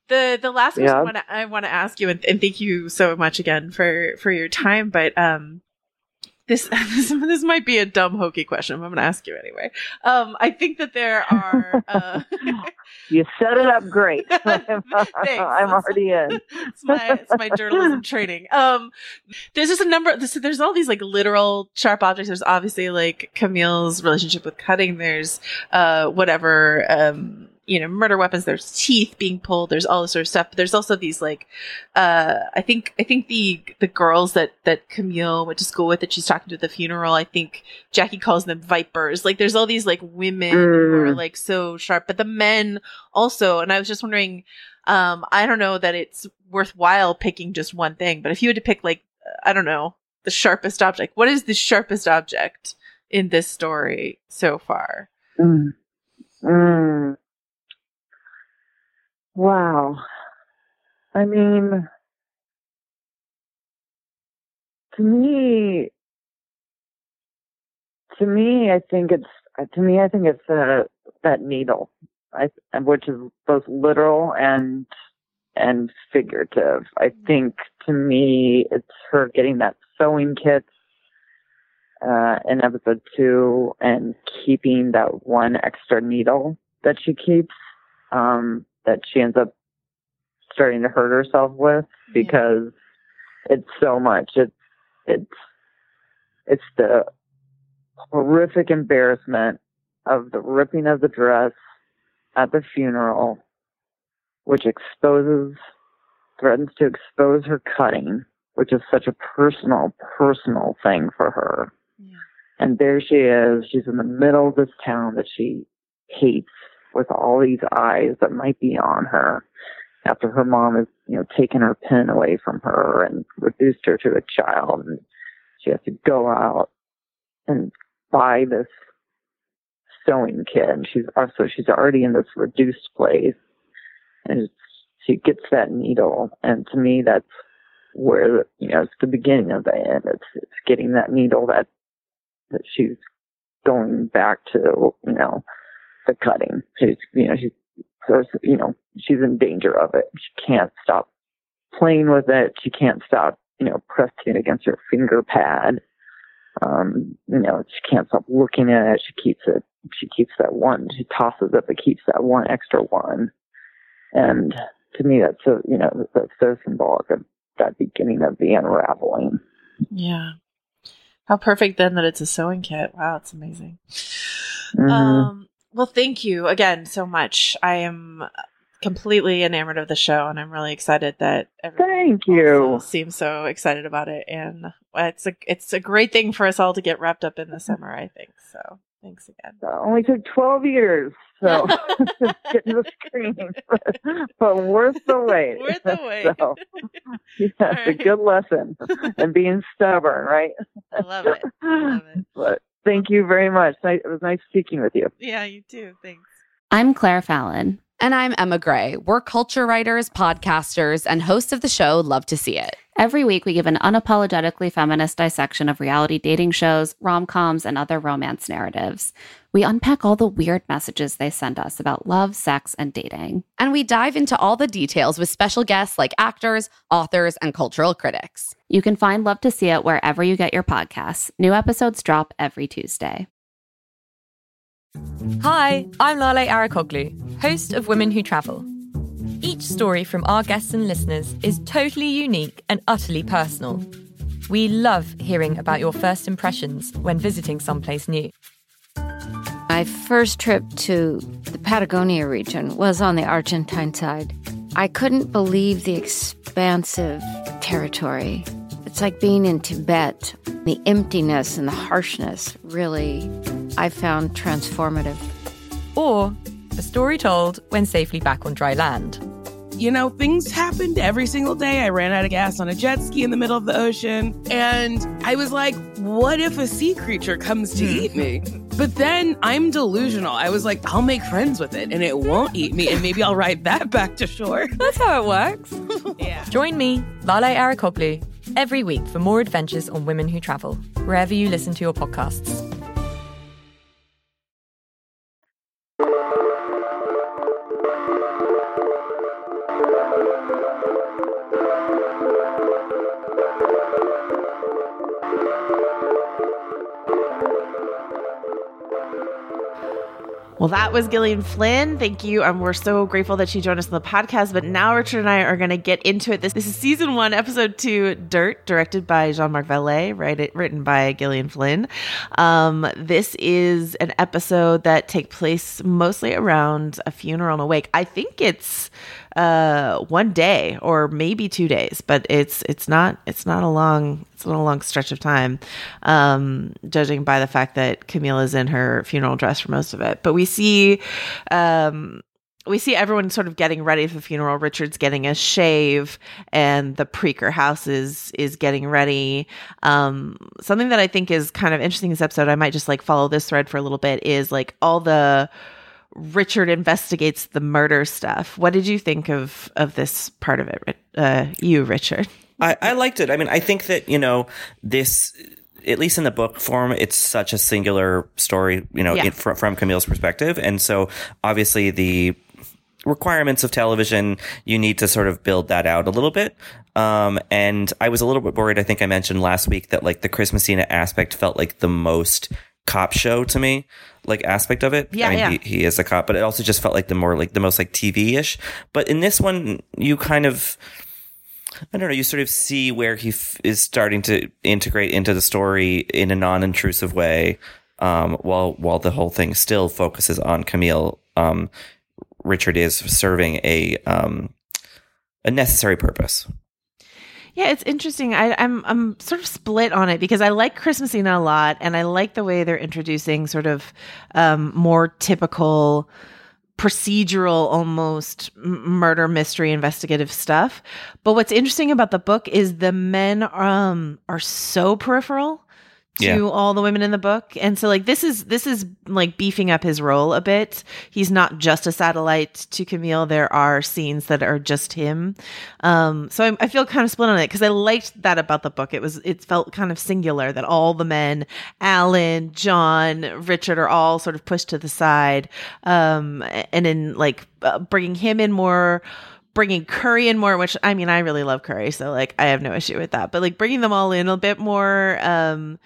The the last question Yeah. I want to I want to ask you, and, and thank you so much again for for your time. But um, this this, this might be a dumb hokey question, but I'm going to ask you anyway. Um, I think that there are. Uh, You set it up great. I'm, I'm already in. it's my it's my journalism training. Um, there's just a number. There's, there's all these like literal sharp objects. There's obviously like Camille's relationship with cutting. There's uh whatever um you know murder weapons. There's teeth being pulled. There's all this sort of stuff. But there's also these like uh I think I think the the girls that that Camille went to school with that she's talking to at the funeral. I think Jackie calls them vipers. Like there's all these like women mm. who are like so sharp, but the men also. And I was just wondering. Um, I don't know that it's worthwhile picking just one thing, but if you had to pick, like, I don't know, the sharpest object, what is the sharpest object in this story so far? Mm. Mm. Wow. I mean, to me, to me, I think it's, to me, I think it's uh, that needle. I, which is both literal and and figurative. I think to me, it's her getting that sewing kit uh, in episode two and keeping that one extra needle that she keeps um, that she ends up starting to hurt herself with because yeah. it's so much. It's it's it's the horrific embarrassment of the ripping of the dress at the funeral, which exposes, threatens to expose her cutting, which is such a personal, personal thing for her. Yeah. And there she is. She's in the middle of this town that she hates with all these eyes that might be on her after her mom has, you know, taken her pen away from her and reduced her to a child. And she has to go out and buy this sewing kit, and she's also she's already in this reduced place, and she gets that needle, and to me that's where, you know, it's the beginning of the end. It's it's getting that needle that that she's going back to, you know, the cutting. She's you know she's you know she's in danger of it. She can't stop playing with it. She can't stop, you know, pressing it against her finger pad. Um, you know, she can't stop looking at it. She keeps it. She keeps that one. She tosses it, but keeps that one extra one. And to me, that's so, you know, that's so symbolic of that beginning of the unraveling. Yeah. How perfect then that it's a sewing kit. Wow, it's amazing. Mm-hmm. Um, well, thank you again so much. I am completely enamored of the show, and I'm really excited that everyone Thank you. seems so excited about it. And it's a it's a great thing for us all to get wrapped up in the summer, I think. So thanks again. It only took twelve years, so to get to the screen, but, but worth the wait. Worth the wait. So, yeah, right. It's a good lesson, and being stubborn, right? I love it. I love it. But thank you very much. It was nice speaking with you. Yeah, you too. Thanks. I'm Claire Fallon. And I'm Emma Gray. We're culture writers, podcasters, and hosts of the show Love to See It. Every week, we give an unapologetically feminist dissection of reality dating shows, rom-coms, and other romance narratives. We unpack all the weird messages they send us about love, sex, and dating. And we dive into all the details with special guests like actors, authors, and cultural critics. You can find Love to See It wherever you get your podcasts. New episodes drop every Tuesday. Hi, I'm Lale Arakoglu, host of Women Who Travel. Each story from our guests and listeners is totally unique and utterly personal. We love hearing about your first impressions when visiting someplace new. My first trip to the Patagonia region was on the Argentine side. I couldn't believe the expansive territory. It's like being in Tibet. The emptiness and the harshness really, I found transformative. Or a story told when safely back on dry land. You know, things happened every single day. I ran out of gas on a jet ski in the middle of the ocean. And I was like, what if a sea creature comes to eat me? But then I'm delusional. I was like, I'll make friends with it and it won't eat me. And maybe I'll ride that back to shore. That's how it works. Yeah. Join me, Lale Arakoglu, every week for more adventures on Women Who Travel, wherever you listen to your podcasts. Well, that was Gillian Flynn. Thank you. Um, we're so grateful that she joined us on the podcast. But now Richard and I are going to get into it. This, this is season one, episode two, Dirt, directed by Jean-Marc Vallée, write, written by Gillian Flynn. Um, this is an episode that takes place mostly around a funeral and a wake. I think it's uh, one day or maybe two days, but it's it's not it's not a long it's not a long stretch of time, um, judging by the fact that Camille is in her funeral dress for most of it. But we see um, we see everyone sort of getting ready for the funeral. Richard's getting a shave, and the Preaker house is is getting ready. Um, something that I think is kind of interesting in this episode, I might just like follow this thread for a little bit, is like all the Richard investigates the murder stuff. What did you think of of this part of it, uh, you, Richard? I, I liked it. I mean, I think that, you know, this, at least in the book form, it's such a singular story, you know, Yeah. in, from, from Camille's perspective. And so obviously the requirements of television, you need to sort of build that out a little bit. Um, and I was a little bit worried. I think I mentioned last week that like the Chris Messina aspect felt like the most cop show to me, like aspect of it. Yeah, I mean, yeah. He, he is a cop, but it also just felt like the more like the most like T V-ish. But in this one, you kind of, I don't know, you sort of see where he f- is starting to integrate into the story in a non-intrusive way, um, while while the whole thing still focuses on Camille. Um, Richard is serving a um, a necessary purpose. Yeah, it's interesting. I, I'm I'm sort of split on it because I like Chris Messina a lot, and I like the way they're introducing sort of um, more typical procedural, almost m- murder mystery investigative stuff. But what's interesting about the book is the men um, are so peripheral to Yeah. all the women in the book, and so like this is this is like beefing up his role a bit. He's not just a satellite to Camille. There are scenes that are just him. Um, so I, I feel kind of split on it because I liked that about the book. It was it felt kind of singular that all the men, Alan, John, Richard, are all sort of pushed to the side, um, and in like uh, bringing him in more. Bringing Curry in more, which I mean, I really love Curry, so like I have no issue with that. But like bringing them all in a bit more, um,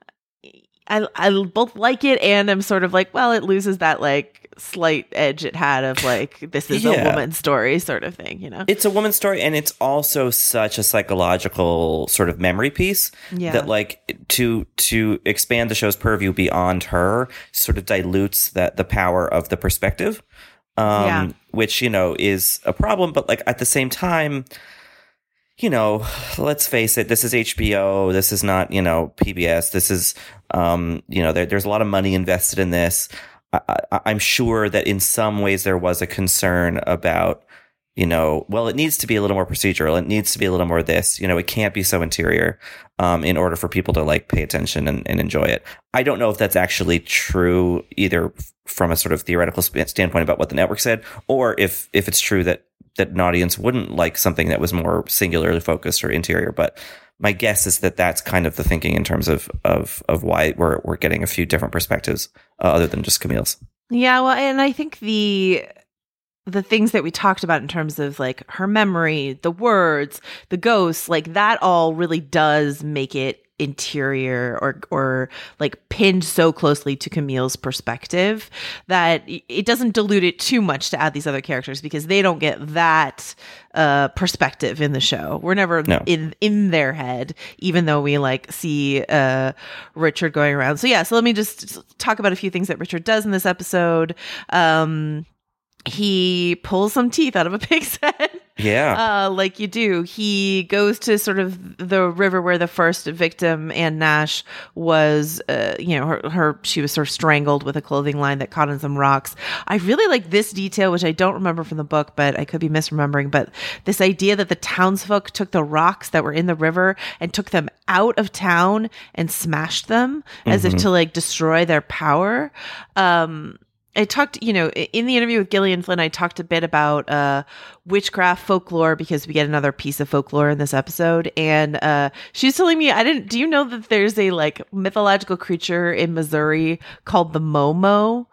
I I both like it, and I'm sort of like, well, it loses that like slight edge it had of like this is Yeah. a woman's story sort of thing, you know? It's a woman's story, and it's also such a psychological sort of memory piece Yeah. that, like, to to expand the show's purview beyond her sort of dilutes that the power of the perspective, um, Yeah. which, you know, is a problem. But like at the same time, you know, let's face it, this is H B O. This is not, you know, P B S. This is, um, you know, there, there's a lot of money invested in this. I, I, I'm sure that in some ways there was a concern about, you know, well, it needs to be a little more procedural. It needs to be a little more this, you know, it can't be so interior, um, in order for people to like pay attention and, and enjoy it. I don't know if that's actually true either from a sort of theoretical sp- standpoint about what the network said, or if, if it's true that, that an audience wouldn't like something that was more singularly focused or interior. But my guess is that that's kind of the thinking in terms of, of, of why we're, we're getting a few different perspectives, uh, other than just Camille's. Yeah, well, and I think the the things that we talked about in terms of like her memory, the words, the ghosts, like that all really does make it interior or or like pinned so closely to Camille's perspective that it doesn't dilute it too much to add these other characters because they don't get that uh perspective in the show. We're never No. in in their head, even though we like see uh Richard going around. So yeah, so let me just talk about a few things that Richard does in this episode. Um he pulls some teeth out of a pig's head. Yeah. Uh, like you do. He goes to sort of the river where the first victim, Anne Nash, was, uh, you know, her, her, she was sort of strangled with a clothing line that caught on some rocks. I really like this detail, which I don't remember from the book, but I could be misremembering. But this idea that the townsfolk took the rocks that were in the river and took them out of town and smashed them as Mhm. if to like destroy their power. Um, I talked, you know, in the interview with Gillian Flynn, I talked a bit about uh, witchcraft folklore because we get another piece of folklore in this episode. And uh, she's telling me, I didn't, do you know that there's a like mythological creature in Missouri called the Momo?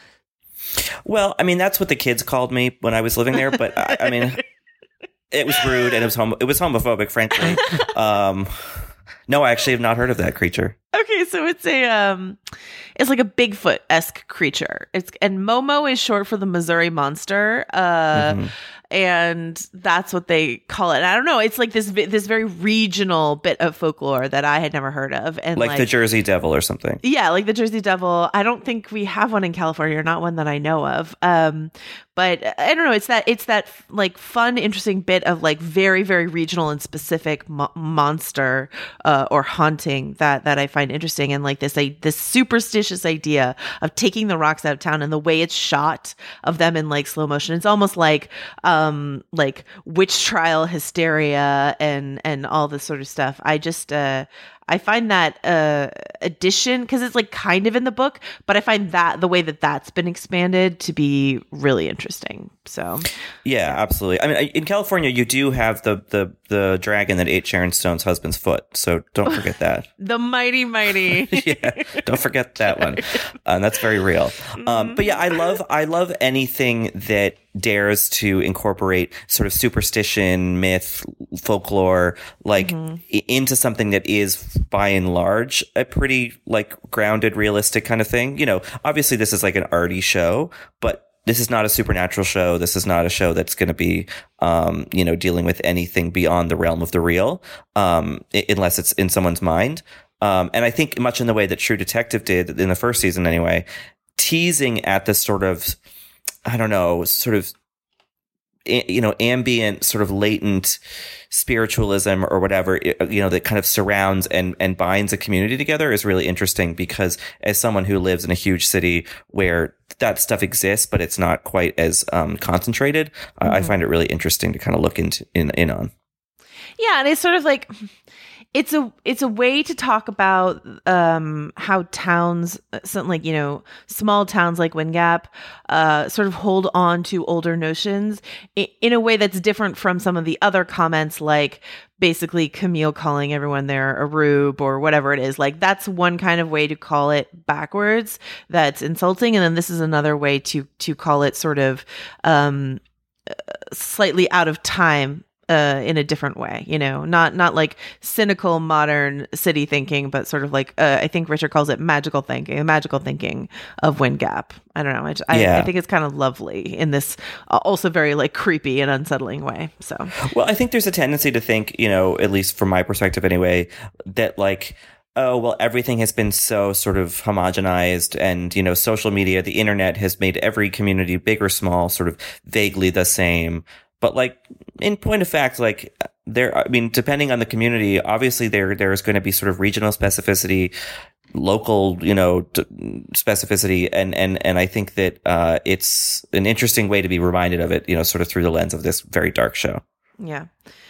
Well, I mean, that's what the kids called me when I was living there, but I, I mean, it was rude and it was homo- it was homophobic, frankly. Um, no, I actually have not heard of that creature. Okay, so it's a um it's like a Bigfoot-esque creature. It's and Momo is short for the Missouri Monster. Uh mm-hmm. And that's what they call it. And I don't know. It's like this this very regional bit of folklore that I had never heard of. And like, like the Jersey Devil or something. Yeah, like the Jersey Devil. I don't think we have one in California, or not one that I know of. Um, but I don't know. It's that it's that like fun, interesting bit of like very, very regional and specific mo- monster uh, or haunting that that I find interesting. And like this a, this superstitious idea of taking the rocks out of town, and the way it's shot of them in like slow motion. It's almost like um, like witch trial hysteria and and all this sort of stuff. I just uh, I find that uh, addition, because it's like kind of in the book, but I find that the way that that's been expanded to be really interesting. So, yeah, absolutely. I mean, in California, you do have the the the dragon that ate Sharon Stone's husband's foot, so don't forget that. The mighty, mighty. Yeah, don't forget that one. Um, that's very real. Mm-hmm. Um, but yeah, I love I love anything that dares to incorporate sort of superstition, myth, folklore, like mm-hmm. I- into something that is by and large a pretty like grounded, realistic kind of thing. You know, obviously this is like an arty show, but this is not a supernatural show. This is not a show that's going to be, um, you know, dealing with anything beyond the realm of the real, um, I- unless it's in someone's mind. Um, and I think much in the way that True Detective did in the first season anyway, teasing at this sort of, I don't know, sort of, you know, ambient, sort of latent spiritualism or whatever, you know, that kind of surrounds and, and binds a community together is really interesting, because as someone who lives in a huge city where that stuff exists, but it's not quite as um, concentrated, mm-hmm. I find it really interesting to kind of look into in, in on. Yeah. And it's sort of like, It's a it's a way to talk about um, how towns, something like, you know, small towns like Wind Gap, uh, sort of hold on to older notions in, in a way that's different from some of the other comments, like basically Camille calling everyone there a rube or whatever it is. Like that's one kind of way to call it backwards that's insulting, and then this is another way to to call it sort of um, slightly out of time. Uh, in a different way, you know, not not like cynical modern city thinking, but sort of like uh, I think Richard calls it magical thinking, magical thinking of Wind Gap. I don't know. I, I, yeah. I think it's kind of lovely in this uh, also very like creepy and unsettling way. So, well, I think there's a tendency to think, you know, at least from my perspective anyway, that like, oh, well, everything has been so sort of homogenized, and, you know, social media, the internet has made every community, big or small, sort of vaguely the same. But like, in point of fact, like there, I mean, depending on the community, obviously there there is going to be sort of regional specificity, local, you know, d- specificity, and and and I think that uh, it's an interesting way to be reminded of it, you know, sort of through the lens of this very dark show. Yeah.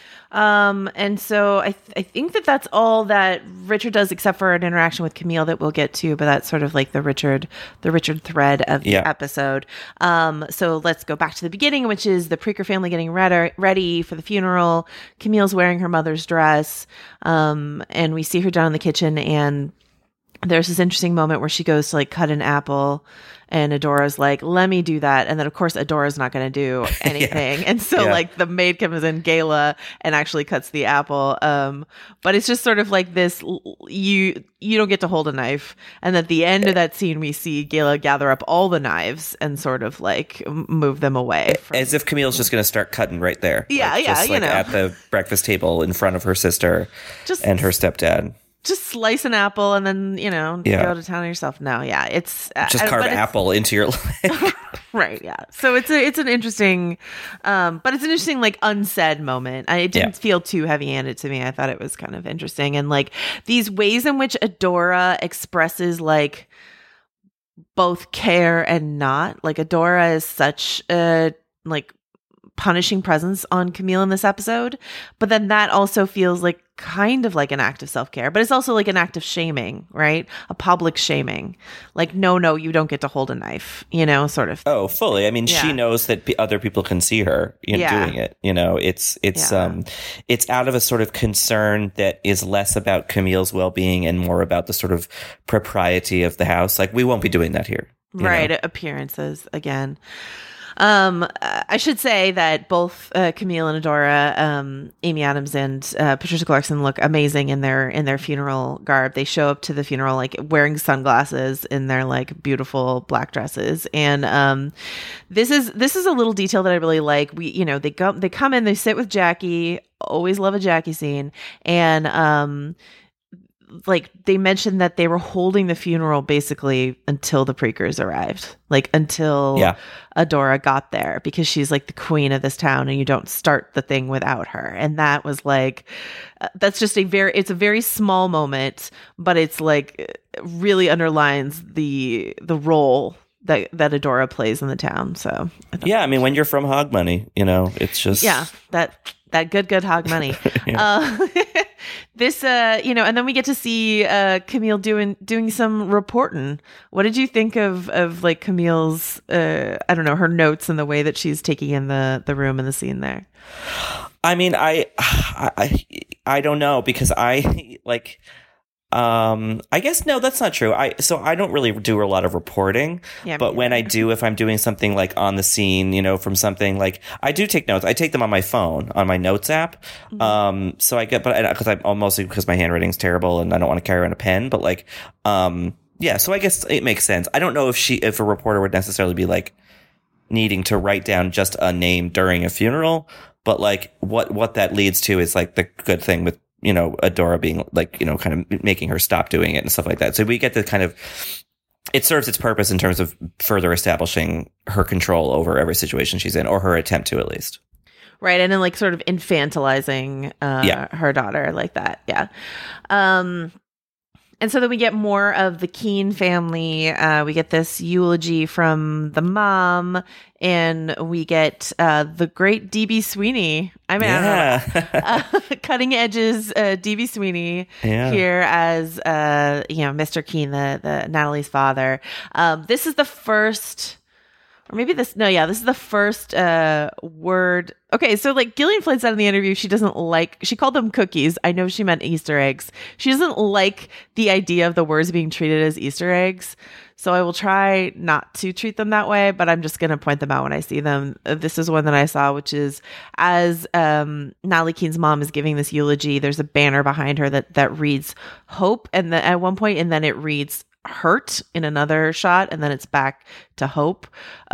Um, and so I, th- I think that that's all that Richard does, except for an interaction with Camille that we'll get to, but that's sort of like the Richard, the Richard thread of the yeah. episode. Um, so let's go back to the beginning, which is the Preaker family getting ready, ready for the funeral. Camille's wearing her mother's dress. Um, and we see her down in the kitchen, and there's this interesting moment where she goes to like cut an apple, and Adora's like, let me do that. And then, of course, Adora's not going to do anything. yeah. And so, yeah. like, the maid comes in, Gayla, and actually cuts the apple. Um, but it's just sort of like this, you you don't get to hold a knife. And at the end of that scene, we see Gayla gather up all the knives and sort of, like, move them away. From- As if Camille's just going to start cutting right there. Yeah, like, yeah, just, you like, know. at the breakfast table in front of her sister just, and her stepdad. Just slice an apple and then, you know, yeah. go to town yourself. No, yeah, it's just carve apple into your leg. Right, yeah. So it's a it's an interesting, um, but it's an interesting like unsaid moment. I, it didn't yeah. feel too heavy-handed to me. I thought it was kind of interesting, and like these ways in which Adora expresses like both care and not. Like Adora is such a like punishing presence on Camille in this episode, but then that also feels like kind of like an act of self-care, but it's also like an act of shaming, right? A public shaming. Like, no, no, you don't get to hold a knife, you know, sort of. Oh, fully. I mean, yeah. she knows that p- other people can see her you know, yeah. doing it. You know, it's it's yeah. um it's out of a sort of concern that is less about Camille's well-being and more about the sort of propriety of the house. Like, we won't be doing that here. Right. Know? Appearances again. Um, I I should say that both uh, Camille and Adora, um, Amy Adams and uh, Patricia Clarkson look amazing in their in their funeral garb. They show up to the funeral like wearing sunglasses in their like beautiful black dresses. And um, this is this is a little detail that I really like. We you know they go they come in, they sit with Jackie. Always love a Jackie scene, and um. like they mentioned that they were holding the funeral basically until the Preakers arrived, like until yeah. Adora got there, because she's like the queen of this town and you don't start the thing without her. And that was like, uh, that's just a very, it's a very small moment, but it's like really underlines the, the role that, that Adora plays in the town. So I yeah, I mean, when you're from Hog Money, you know, it's just, yeah, that, that good, good Hog Money. yeah. uh, This, uh, you know, and then we get to see uh, Camille doing doing some reporting. What did you think of of like Camille's, uh, I don't know, her notes and the way that she's taking in the the room and the scene there? I mean, I, I, I don't know, because I like. Um, I guess, no, that's not true. I, so I don't really do a lot of reporting, yeah, but when I do, if I'm doing something like on the scene, you know, from something like, I do take notes. I take them on my phone, on my notes app. Mm-hmm. Um, so I get, but because I'm mostly because my handwriting's terrible and I don't want to carry around a pen, but like, um, yeah, so I guess it makes sense. I don't know if she, if a reporter would necessarily be like needing to write down just a name during a funeral, but like what, what that leads to is like the good thing with, you know, Adora being like, you know, kind of making her stop doing it and stuff like that. So we get the kind of, it serves its purpose in terms of further establishing her control over every situation she's in, or her attempt to, at least. Right. And then like sort of infantilizing uh, yeah. her daughter like that. Yeah. Um, and so then we get more of the Keene family. Uh, we get this eulogy from the mom, and we get uh, the great D B Sweeney. I mean, yeah. I don't know. Uh, cutting edges uh, D B Sweeney yeah. here as, uh, you know, Mister Keene, the, the Natalie's father. Um, this is the first... Or maybe this, no, yeah, this is the first uh, word. Okay, so like Gillian Flynn said in the interview, she doesn't like, she called them cookies. I know she meant Easter eggs. She doesn't like the idea of the words being treated as Easter eggs. So I will try not to treat them that way, but I'm just going to point them out when I see them. This is one that I saw, which is as um, Natalie Keene's mom is giving this eulogy, there's a banner behind her that, that reads hope. And then at one point, and then it reads hurt in another shot, and then it's back to hope.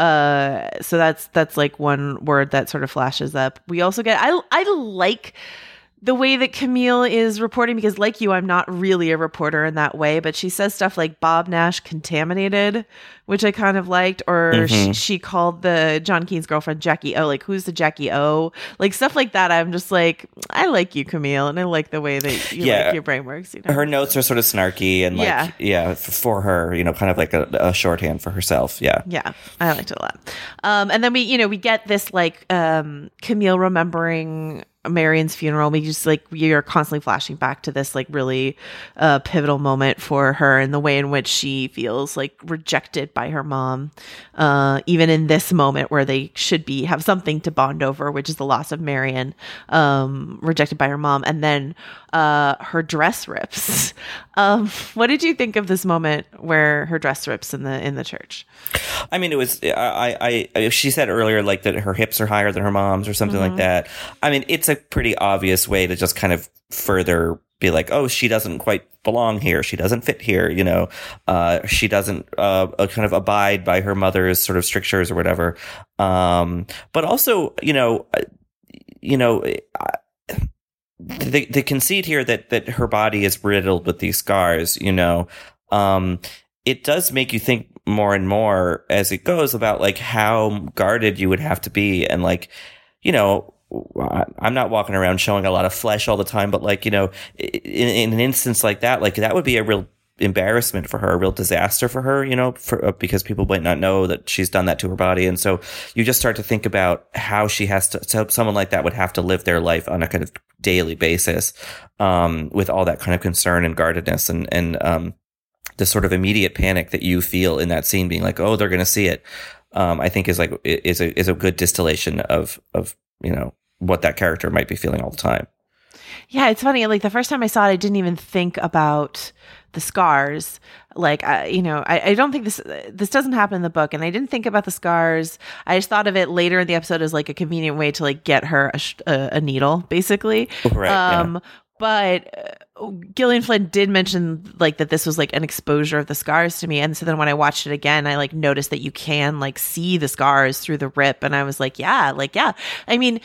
Uh, so that's that's like one word that sort of flashes up. We also get I I like the way that Camille is reporting, because like you, I'm not really a reporter in that way, but she says stuff like Bob Nash contaminated, which I kind of liked, or mm-hmm. she, she called the John Keene's girlfriend Jackie O, like who's the Jackie O, like stuff like that. I'm just like, I like you, Camille, and I like the way that you yeah. like your brain works. You know? Her notes are sort of snarky and like, yeah, yeah for her, you know, kind of like a, a shorthand for herself. Yeah. Yeah. I liked it a lot. Um, and then we, you know, we get this like um, Camille remembering Marion's funeral. We just like, we are constantly flashing back to this like really uh, pivotal moment for her, and the way in which she feels like rejected by her mom, uh, even in this moment where they should be have something to bond over, which is the loss of Marion, um, rejected by her mom, and then uh, her dress rips. um, what did you think of this moment where her dress rips in the in the church? I mean, it was I, I, I she said earlier like that her hips are higher than her mom's or something mm-hmm. like that. I mean, it's a pretty obvious way to just kind of further be like, oh, she doesn't quite belong here. She doesn't fit here. You know, uh, she doesn't uh, kind of abide by her mother's sort of strictures or whatever. Um, but also, you know, you know, the, the conceit here that, that her body is riddled with these scars, you know, um, it does make you think more and more as it goes about like how guarded you would have to be. And like, you know, I'm not walking around showing a lot of flesh all the time, but like, you know, in, in an instance like that, like that would be a real embarrassment for her, a real disaster for her, you know, for, uh, because people might not know that she's done that to her body. And so you just start to think about how she has to, so someone like that would have to live their life on a kind of daily basis, um, with all that kind of concern and guardedness and, and, um, the sort of immediate panic that you feel in that scene being like, oh, they're going to see it. Um, I think is like, is a, is a good distillation of, of, you know, what that character might be feeling all the time. Yeah, it's funny. Like the first time I saw it, I didn't even think about the scars. Like, I, you know, I, I don't think this this doesn't happen in the book, and I didn't think about the scars. I just thought of it later in the episode as like a convenient way to like get her a, sh- a, a needle, basically. Right. Um, yeah. But uh, Gillian Flynn did mention like that this was like an exposure of the scars to me, and so then when I watched it again, I like noticed that you can like see the scars through the rip, and I was like, yeah, like yeah. I mean,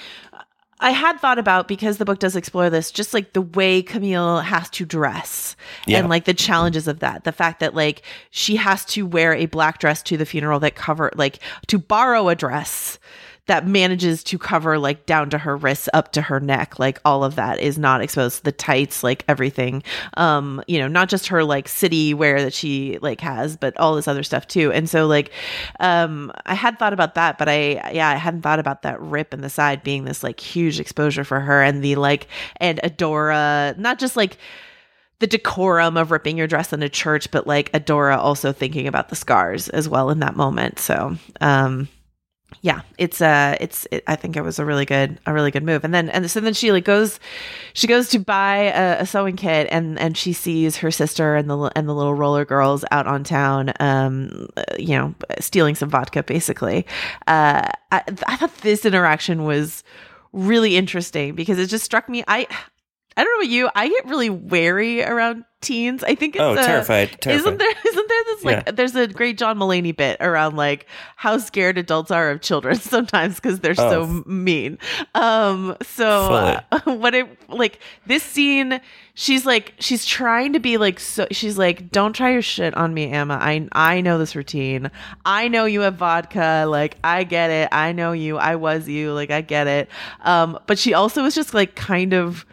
I had thought about, because the book does explore this, just like the way Camille has to dress Yeah. and like the challenges of that. The fact that like she has to wear a black dress to the funeral that cover like to borrow a dress that manages to cover like down to her wrists up to her neck. Like all of that is not exposed. The tights, like everything, um, you know, not just her like city wear that she like has, but all this other stuff too. And so like, um, I had thought about that, but I, yeah, I hadn't thought about that rip in the side being this like huge exposure for her, and the like, and Adora, not just like the decorum of ripping your dress in a church, but like Adora also thinking about the scars as well in that moment. So, um, yeah, it's uh it's it, I think it was a really good a really good move. And then and so then she like goes she goes to buy a, a sewing kit, and and she sees her sister and the and the little roller girls out on town, um you know, stealing some vodka basically. Uh I, I thought this interaction was really interesting because it just struck me. I I don't know about you. I get really wary around teens. I think it's oh, uh, terrified, terrified. Isn't there? Isn't there this like? Yeah. There's a great John Mulaney bit around like how scared adults are of children sometimes because they're Oh. so mean. Um. So uh, what it like this scene? She's like she's trying to be like so. She's like, don't try your shit on me, Emma. I I know this routine. I know you have vodka. Like I get it. I know you. I was you. Like I get it. Um. But she also was just like kind of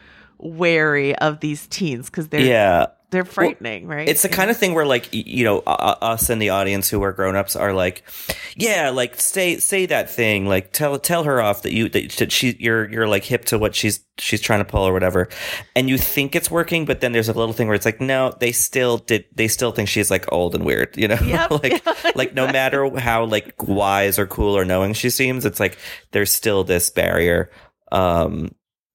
wary of these teens because they're Yeah. they're frightening, right? It's the kind of thing where, like, y- you know, uh, us and the audience who are grown-ups are like, yeah, like say say that thing, like tell tell her off that you that she you're you're like hip to what she's she's trying to pull or whatever, and you think it's working, but then there's a little thing where it's like, no, they still did they still think she's like old and weird, you know, Yep. like like no matter how like wise or cool or knowing she seems, it's like there's still this barrier. Um,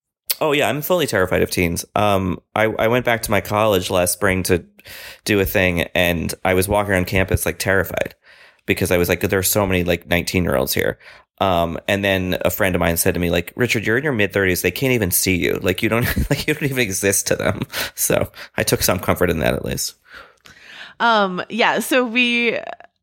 Oh yeah, I'm fully terrified of teens. Um, I, I went back to my college last spring to do a thing, and I was walking around campus like terrified because I was like, there are so many like nineteen year olds here. Um, and then a friend of mine said to me, like, Richard, you're in your mid thirties. They can't even see you. Like you don't like you don't even exist to them. So I took some comfort in that at least. Um. Yeah. So we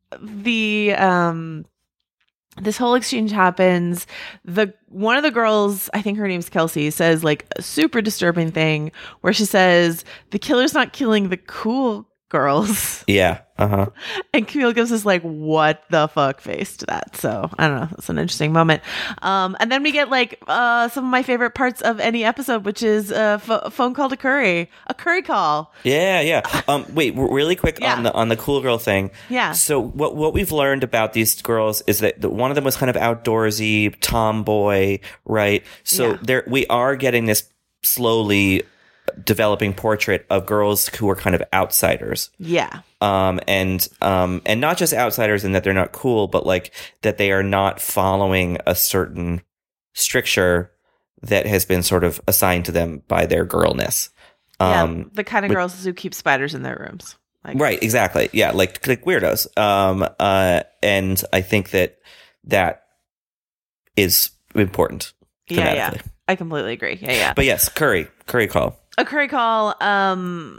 the um. This whole exchange happens. The one of the girls, I think her name's Kelsey, says like a super disturbing thing where she says the killer's not killing the cool girls. Yeah. Uh huh. And Camille gives us like what the fuck face to that. So I don't know. It's an interesting moment. Um, and then we get like uh, some of my favorite parts of any episode, which is a ph- phone call to Curry, a Curry call. Yeah, yeah. Um, wait, w- really quick Yeah. on the on the cool girl thing. Yeah. So what what we've learned about these girls is that the, one of them was kind of outdoorsy, tomboy, right? So Yeah. there we are getting this slowly developing portrait of girls who are kind of outsiders. Yeah. Um, and um, and not just outsiders in that they're not cool, but like that they are not following a certain stricture that has been sort of assigned to them by their girlness. Um, yeah. The kind of but- girls who keep spiders in their rooms. Like, Right, exactly. Yeah, like like weirdos. Um, uh, and I think that that is important. Yeah, yeah. thematically. I completely agree. Yeah, yeah. But yes, Curry, Curry call. A Curry call. Um,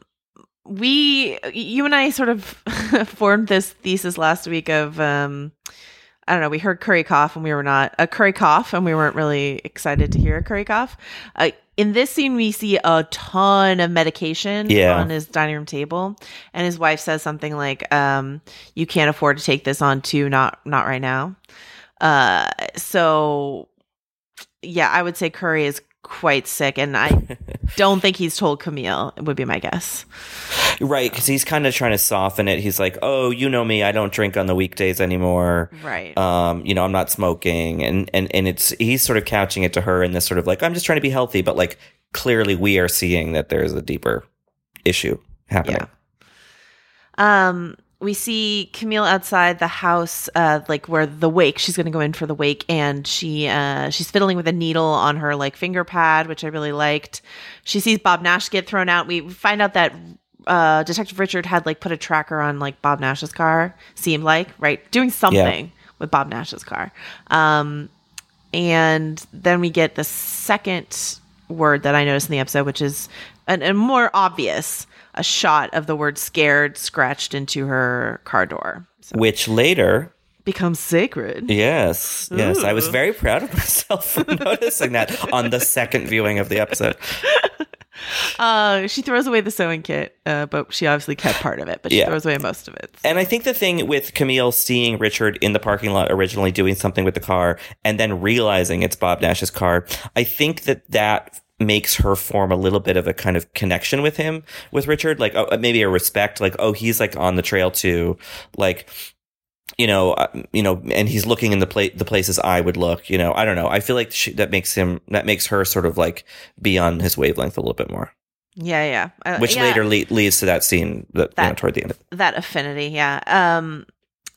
we, you and I, sort of formed this thesis last week of, um, I don't know. We heard Curry cough, and we were not a Curry cough, and we weren't really excited to hear a Curry cough. Uh, in this scene, we see a ton of medication Yeah. on his dining room table, and his wife says something like, um, "You can't afford to take this on too. Not, not right now." Uh, so. Yeah, I would say Curry is quite sick, and I don't think he's told Camille, would be my guess. Right, because he's kind of trying to soften it. He's like, "Oh, you know me. I don't drink on the weekdays anymore. Right. Um, you know, I'm not smoking." And and and it's he's sort of couching it to her in this sort of like, "I'm just trying to be healthy," but like clearly we are seeing that there's a deeper issue happening. Yeah. Um. we see Camille outside the house, uh, like where the wake. She's going to go in for the wake, and she uh, she's fiddling with a needle on her like finger pad, which I really liked. She sees Bob Nash get thrown out. We find out that uh, Detective Richard had like put a tracker on like Bob Nash's car. Seemed like right doing something yeah. with Bob Nash's car. Um, and then we get the second word that I noticed in the episode, which is an, a more obvious. A shot of the word scared scratched into her car door. So. Which later becomes sacred. Yes. Ooh. Yes. I was very proud of myself for noticing that on the second viewing of the episode. Uh, she throws away the sewing kit, uh, but she obviously kept part of it, but she yeah. throws away most of it. So. And I think the thing with Camille seeing Richard in the parking lot originally doing something with the car and then realizing it's Bob Nash's car, I think that that makes her form a little bit of a kind of connection with him, with Richard, like oh, maybe a respect, like, oh, he's like on the trail too, like, you know, uh, you know, and he's looking in the pla- the places I would look, you know, I don't know. I feel like she, that makes him, that makes her sort of like be on his wavelength a little bit more. Yeah, yeah. Uh, Which yeah. later le- leads to that scene that, that you know, toward the end of it. That affinity, yeah. Um,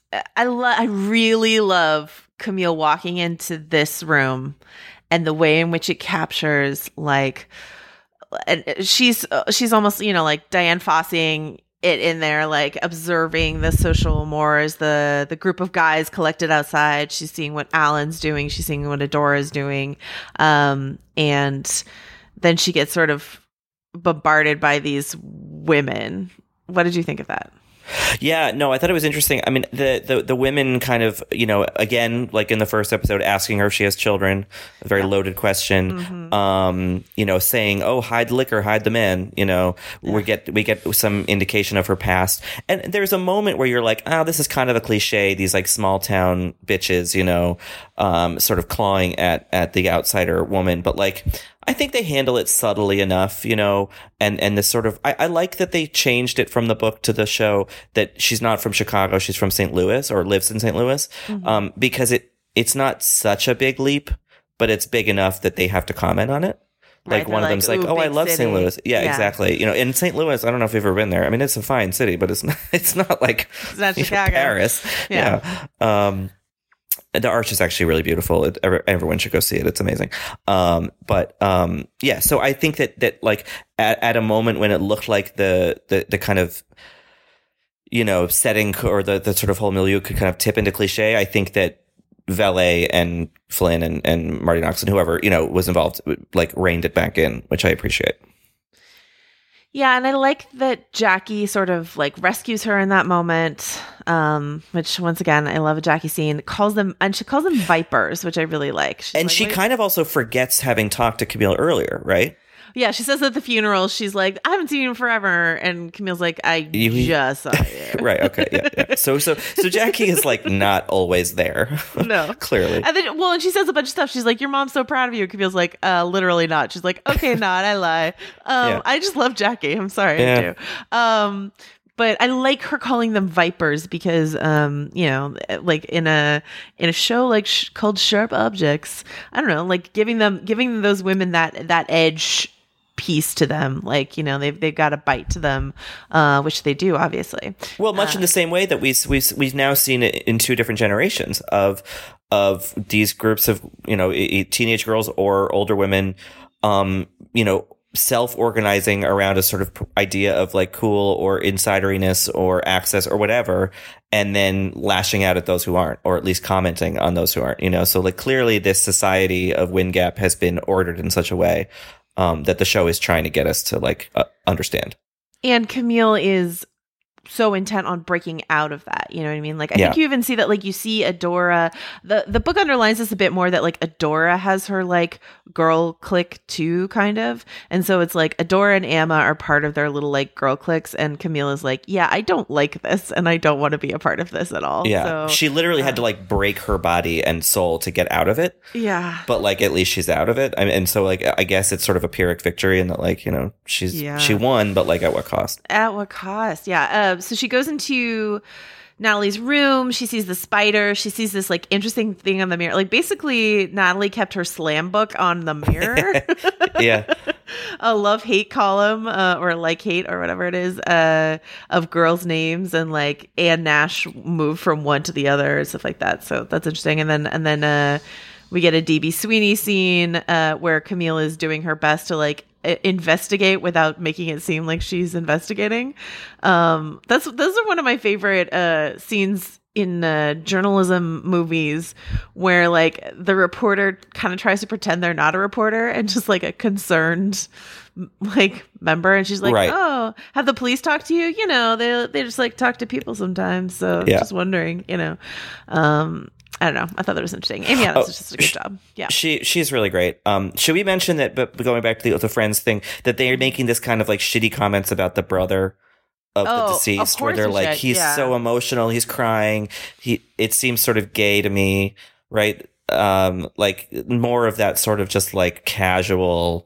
I lo- I really love Camille walking into this room and the way in which it captures, like, and she's she's almost, you know, like Diane Fossing it in there, like observing the social mores, the the group of guys collected outside. She's seeing what Alan's doing. She's seeing what Adora's doing, um, and then she gets sort of bombarded by these women. What did you think of that? Yeah, no, I thought it was interesting. I mean, the, the, the women kind of, you know, again, like in the first episode, asking her if she has children, a very loaded question, mm-hmm. um, you know, saying, oh, hide the liquor, hide the men, you know, yeah. we get, we get some indication of her past. And there's a moment where you're like, oh, this is kind of a cliche, these like small town bitches, you know, um, sort of clawing at, at the outsider woman. But like, I think they handle it subtly enough, you know, and, and this sort of, I, I like that they changed it from the book to the show, that she's not from Chicago, she's from Saint Louis or lives in Saint Louis, mm-hmm. um, because it, it's not such a big leap, but it's big enough that they have to comment on it. Like right, one of like, them's like, oh, I love Saint Louis. Yeah, yeah, exactly. You know, in Saint Louis, I don't know if you've ever been there. I mean, it's a fine city, but it's not, it's not like it's not Chicago. Know, Paris. Yeah. yeah. Um, the arch is actually really beautiful. It, everyone should go see it. It's amazing. Um, but um, yeah, so I think that that like at, at a moment when it looked like the the, the kind of, you know, setting or the, the sort of whole milieu could kind of tip into cliche, I think that Valet and Flynn and, and Marty Knox and whoever, you know, was involved, like reined it back in, which I appreciate. Yeah, and I like that Jackie sort of like rescues her in that moment, um, which once again, I love a Jackie scene. Calls them, and she calls them vipers, which I really like. She's and like, she Wait. kind of also forgets having talked to Camille earlier, right? Yeah, she says at the funeral, she's like, I haven't seen you in forever. And Camille's like, I you, just saw you. Right, okay, yeah, yeah. So, so, so Jackie is like not always there. No. Clearly. And then, well, and she says a bunch of stuff. She's like, your mom's so proud of you. Camille's like, uh, literally not. She's like, okay, not, I lie. Um, yeah. I just love Jackie. I'm sorry, yeah. I do. Um, But I like her calling them vipers because, um, you know, like in a in a show like sh- called Sharp Objects, I don't know, like giving them giving those women that that edge piece to them, like, you know, they've they've got a bite to them, uh, which they do, obviously. Well, much uh, in the same way that we we we've now seen it in two different generations of of these groups of, you know, teenage girls or older women, um, you know, self-organizing around a sort of idea of like cool or insideriness or access or whatever, and then lashing out at those who aren't, or at least commenting on those who aren't, you know. So like clearly this society of Wind Gap has been ordered in such a way um, that the show is trying to get us to like uh, understand. And Camille is so intent on breaking out of that, you know what I mean? Like, I yeah. think you even see that, like, you see Adora, the, the book underlines this a bit more, that, like, Adora has her, like, girl clique too, kind of. And so it's like Adora and Amma are part of their little, like, girl cliques, and Camille is like, yeah, I don't like this, and I don't want to be a part of this at all. Yeah. So, she literally uh, had to, like, break her body and soul to get out of it. Yeah. But, like, at least she's out of it. I mean, and so, like, I guess it's sort of a Pyrrhic victory in that, like, you know, she's yeah. she won, but, like, at what cost? At what cost? Yeah. Uh, so she goes into Natalie's room. She sees the spider. She sees this like interesting thing on the mirror. Like basically Natalie kept her slam book on the mirror. Yeah. a love hate column uh, or like hate or whatever it is uh, of girls' names, and like Anne Nash moved from one to the other and stuff like that. So that's interesting. And then and then uh, we get a D B Sweeney scene uh, where Camille is doing her best to like investigate without making it seem like she's investigating. Um, that's those are one of my favorite uh, scenes in uh, journalism movies, where like the reporter kind of tries to pretend they're not a reporter and just like a concerned like member, and she's like, right. "Oh, have the police talked to you? You know, they they just like talk to people sometimes. So yeah. just wondering, you know." Um, I don't know. I thought that was interesting. Amy Adams oh, is just a good job. Yeah, she she's really great. Um, should we mention that? But going back to the, the Friends thing, that they are making this kind of like shitty comments about the brother of oh, the deceased, of where they're like, should. he's yeah. so emotional, he's crying. He it seems sort of gay to me, right? Um, like more of that sort of just like casual,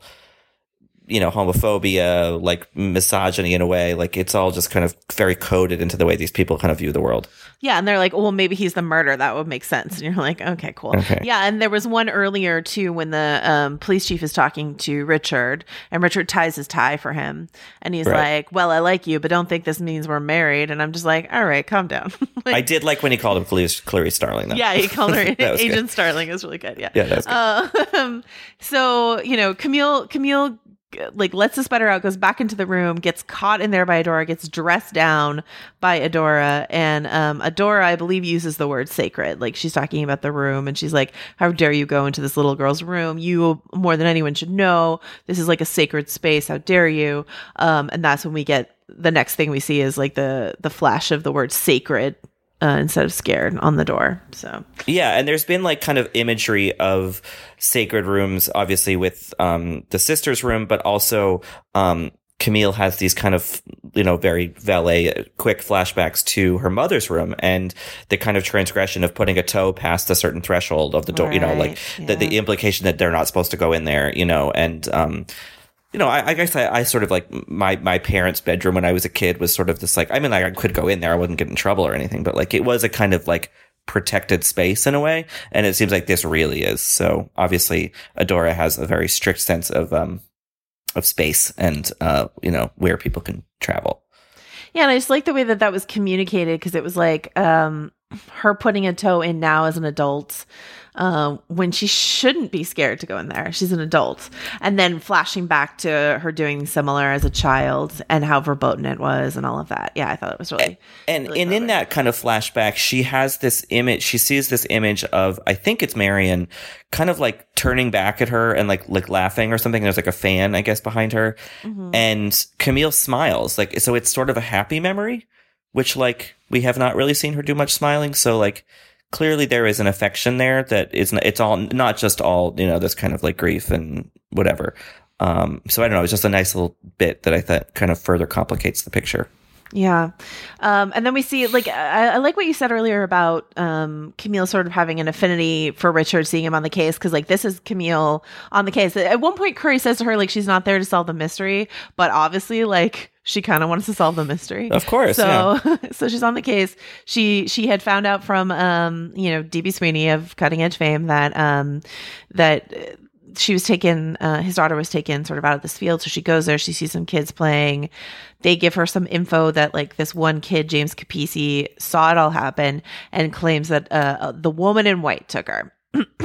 you know, homophobia, like misogyny in a way. Like it's all just kind of very coded into the way these people kind of view the world. Yeah, and they're like, well, maybe he's the murderer. That would make sense. And you're like, okay, cool. Okay. Yeah, and there was one earlier, too, when the um, police chief is talking to Richard, and Richard ties his tie for him. And he's right. like, well, I like you, but don't think this means we're married. And I'm just like, all right, calm down. like, I did like when he called him Clarice, Clarice Starling, though. Yeah, he called her Agent good. Starling. It was really good, yeah. Yeah, that was good. Um, so, you know, Camille, Camille... like lets the spider out, goes back into the room, gets caught in there by Adora, gets dressed down by Adora, and um Adora, I believe, uses the word sacred. Like she's talking about the room, and she's like, how dare you go into this little girl's room? You more than anyone should know this is like a sacred space. How dare you? Um and that's when we get the next thing we see is like the the flash of the word sacred Uh, instead of scared on the door. So yeah, and there's been like kind of imagery of sacred rooms, obviously with um, the sister's room, but also um, Camille has these kind of, you know, very valet quick flashbacks to her mother's room and the kind of transgression of putting a toe past a certain threshold of the door. Right, you know, like yeah. the, the implication that they're not supposed to go in there. You know, and um, you know, I, I guess I, I sort of like my, my parents' bedroom when I was a kid was sort of this like, I mean, like I could go in there. I wouldn't get in trouble or anything, but like it was a kind of like protected space in a way. And it seems like this really is. So obviously Adora has a very strict sense of, um, of space and, uh, you know, where people can travel. Yeah. And I just like the way that that was communicated, because it was like, um, her putting a toe in now as an adult, uh, when she shouldn't be scared to go in there. She's an adult. And then flashing back to her doing similar as a child and how verboten it was and all of that. Yeah, I thought it was really... And, really and in that kind of flashback, she has this image, she sees this image of, I think it's Marion, kind of like turning back at her and like like laughing or something. There's like a fan, I guess, behind her. Mm-hmm. And Camille smiles. Like, so it's sort of a happy memory, which like we have not really seen her do much smiling. So like clearly there is an affection there that is, it's all not just all, you know, this kind of like grief and whatever. Um, so I don't know. It's just a nice little bit that I thought kind of further complicates the picture. Yeah. Um, and then we see, like, I, I like what you said earlier about um, Camille sort of having an affinity for Richard, seeing him on the case, because, like, this is Camille on the case. At one point, Curry says to her, like, she's not there to solve the mystery, but obviously, like, she kind of wants to solve the mystery. Of course. So, yeah. so she's on the case. She she had found out from, um, you know, D B Sweeney of Cutting Edge fame that um, that. she was taken, uh, his daughter was taken sort of out of this field. So she goes there, she sees some kids playing. They give her some info that like this one kid, James Capisi, saw it all happen and claims that uh, the woman in white took her.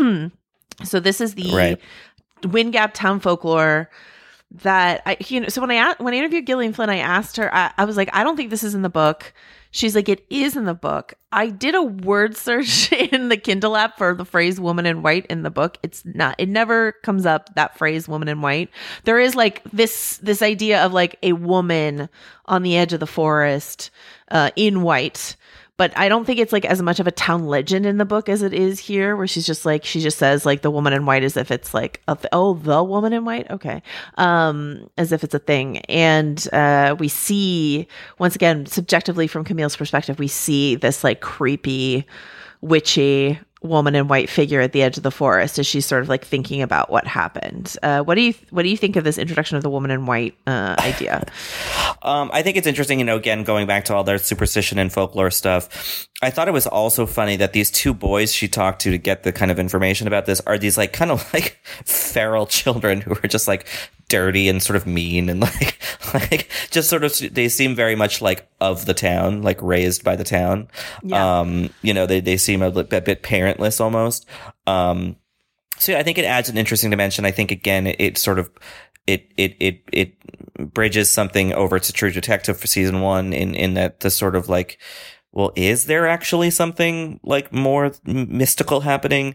So this is the right. Wind Gap town folklore that I, you know, so when I, when I interviewed Gillian Flynn, I asked her, I, I was like, I don't think this is in the book. She's like, it is in the book. I did a word search in the Kindle app for the phrase woman in white in the book. It's not, it never comes up, that phrase woman in white. There is like this, this idea of like a woman on the edge of the forest, uh, in white. But I don't think it's like as much of a town legend in the book as it is here, where she's just like, she just says like the woman in white as if it's like, a th- oh, the woman in white. Okay. Um, as if it's a thing. And, uh, we see, once again, subjectively from Camille's perspective, we see this like creepy, witchy woman in white figure at the edge of the forest as she's sort of like thinking about what happened. Uh, what do you, what do you think of this introduction of the woman in white, uh, idea? Um, I think it's interesting, you know, again, going back to all their superstition and folklore stuff. I thought it was also funny that these two boys she talked to to get the kind of information about this are these like kind of like feral children who are just like dirty and sort of mean and like like just sort of they seem very much like of the town, like raised by the town. Yeah. Um, you know, they they seem a, a bit parentless almost. Um, so yeah, I think it adds an interesting dimension. I think again, it, it sort of it it it it bridges something over to True Detective for season one in in that the sort of like, well, is there actually something like more mystical happening?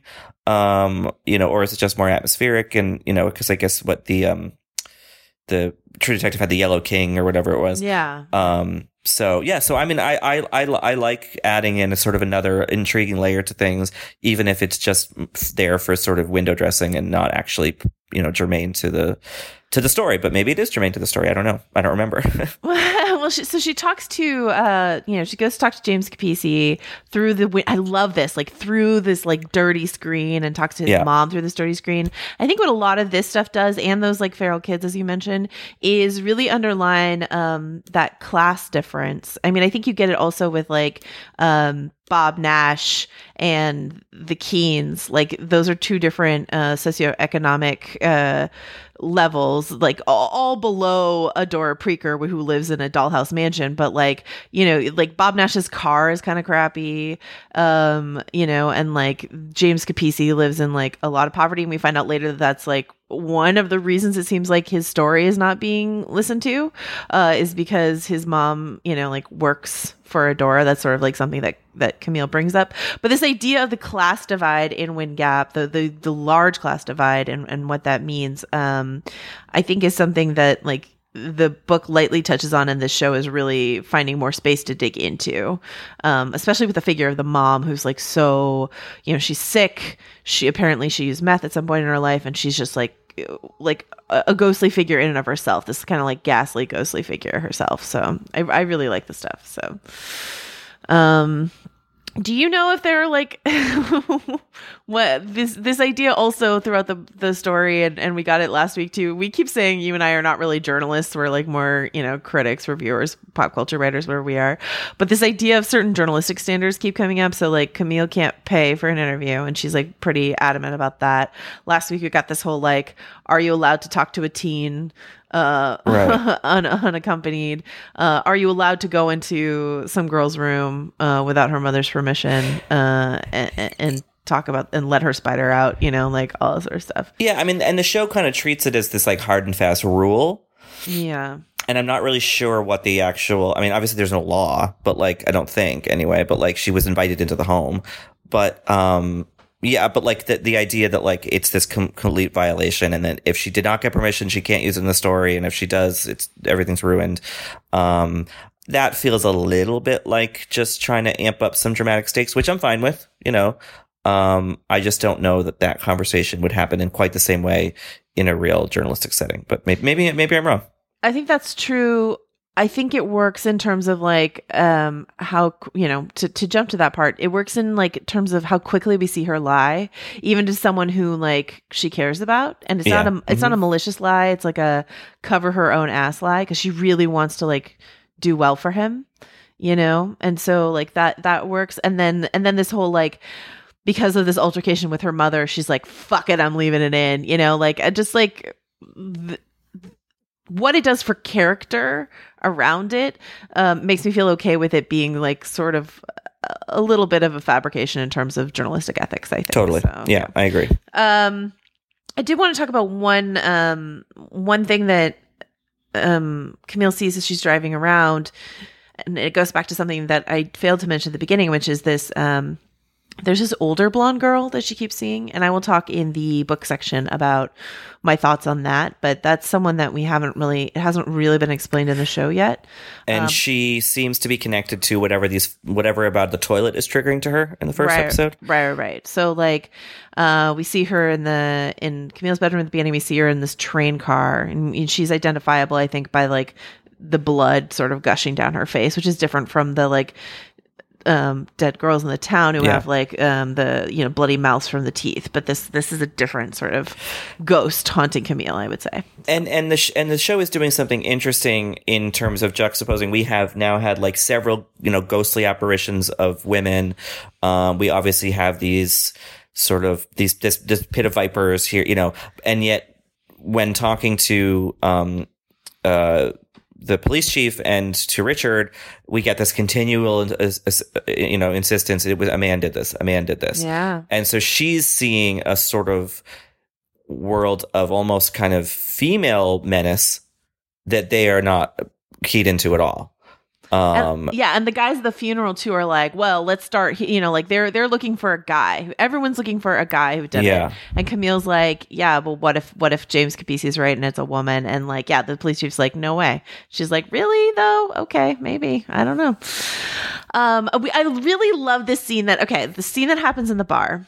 Um, you know, or is it just more atmospheric? And, you know, because I guess what the, um, the True Detective had the Yellow King or whatever it was. Yeah. Um, so yeah, so I mean, I, I, I, I like adding in a sort of another intriguing layer to things, even if it's just there for sort of window dressing and not actually, you know, germane to the, to the story, but maybe it is germane to the story. I don't know. I don't remember. Well, she, so she talks to, uh, you know, she goes to talk to James Capece through the, wi- I love this, like through this like dirty screen, and talks to his Yeah. mom through this dirty screen. I think what a lot of this stuff does, and those like feral kids, as you mentioned, is really underline um, that class difference. I mean, I think you get it also with like, um, Bob Nash and the Keens. Like those are two different uh, socioeconomic uh, levels, like all, all below Adora Preaker, who lives in a dollhouse mansion. But like, you know, like Bob Nash's car is kind of crappy, um, you know, and like James Capece lives in like a lot of poverty. And we find out later that that's like one of the reasons it seems like his story is not being listened to, uh, is because his mom, you know, like works for Adora. That's sort of like something that, that Camille brings up. But this idea of the class divide in Wind Gap, the the, the large class divide and, and what that means, um, I think is something that like the book lightly touches on, and the show is really finding more space to dig into, um, especially with the figure of the mom who's like, so, you know, she's sick. She apparently she used meth at some point in her life, and she's just like, like a, a ghostly figure in and of herself, this kind of like ghastly ghostly figure herself. So I, I really like the stuff. So um do you know if there are like what this this idea also throughout the the story, and, and we got it last week too. We keep saying you and I are not really journalists, we're like more, you know, critics, reviewers, pop culture writers, where we are. But this idea of certain journalistic standards keep coming up. So like Camille can't pay for an interview, and she's like pretty adamant about that. Last week we got this whole like, are you allowed to talk to a teen uh right. un- unaccompanied? Uh are you allowed to go into some girl's room uh without her mother's permission, uh and, and talk about and let her spider out, you know, like all this sort of stuff. Yeah, I mean, and the show kind of treats it as this like hard and fast rule. Yeah. And I'm not really sure what the actual, I mean, obviously there's no law, but like, I don't think anyway, but like she was invited into the home. But um yeah, but like the the idea that like it's this com- complete violation, and that if she did not get permission, she can't use it in the story, and if she does, it's everything's ruined. Um, that feels a little bit like just trying to amp up some dramatic stakes, which I'm fine with. You know, um, I just don't know that that conversation would happen in quite the same way in a real journalistic setting. But maybe maybe, maybe I'm wrong. I think that's true. I think it works in terms of like um how, you know, to, to jump to that part, it works in like terms of how quickly we see her lie, even to someone who like she cares about. And it's Yeah. not a it's Mm-hmm. not a malicious lie. It's like a cover her own ass lie, because she really wants to like do well for him, you know? And so like that that works. And then and then this whole like, because of this altercation with her mother, she's like, fuck it, I'm leaving it in, you know, like I just like th- what it does for character around it um, makes me feel okay with it being like sort of a little bit of a fabrication in terms of journalistic ethics, I think. Totally. So, yeah, I agree. Um, I did want to talk about one um, one thing that um, Camille sees as she's driving around, and it goes back to something that I failed to mention at the beginning, which is this. Um, there's this older blonde girl that she keeps seeing, and I will talk in the book section about my thoughts on that. But that's someone that we haven't really, it hasn't really been explained in the show yet. And Um, she seems to be connected to whatever these, whatever about the toilet is triggering to her in the first right, episode. Right, right, right. So like, uh, we see her in the in Camille's bedroom at the beginning. We see her in this train car, and, and she's identifiable, I think, by like the blood sort of gushing down her face, which is different from the like um dead girls in the town who Yeah. have like um the, you know, bloody mouths from the teeth. But this this is a different sort of ghost haunting Camille, I would say. And and the sh- and the show is doing something interesting in terms of juxtaposing. We have now had like several, you know, ghostly apparitions of women. Um, we obviously have these sort of these this this pit of vipers here, you know, and yet when talking to um, uh, the police chief and to Richard, we get this continual, uh, you know, insistence. It was a man did this, a man did this. Yeah. And so she's seeing a sort of world of almost kind of female menace that they are not keyed into at all. Um, and, yeah, and the guys at the funeral too are like, well, let's start. You know, like they're they're looking for a guy. Everyone's looking for a guy who did Yeah. it. And Camille's like, yeah, but what if what if James Capisi's right and it's a woman? And like, yeah, the police chief's like, no way. She's like, really though? Okay, maybe. I don't know. Um, we, I really love this scene. That okay, the scene that happens in the bar.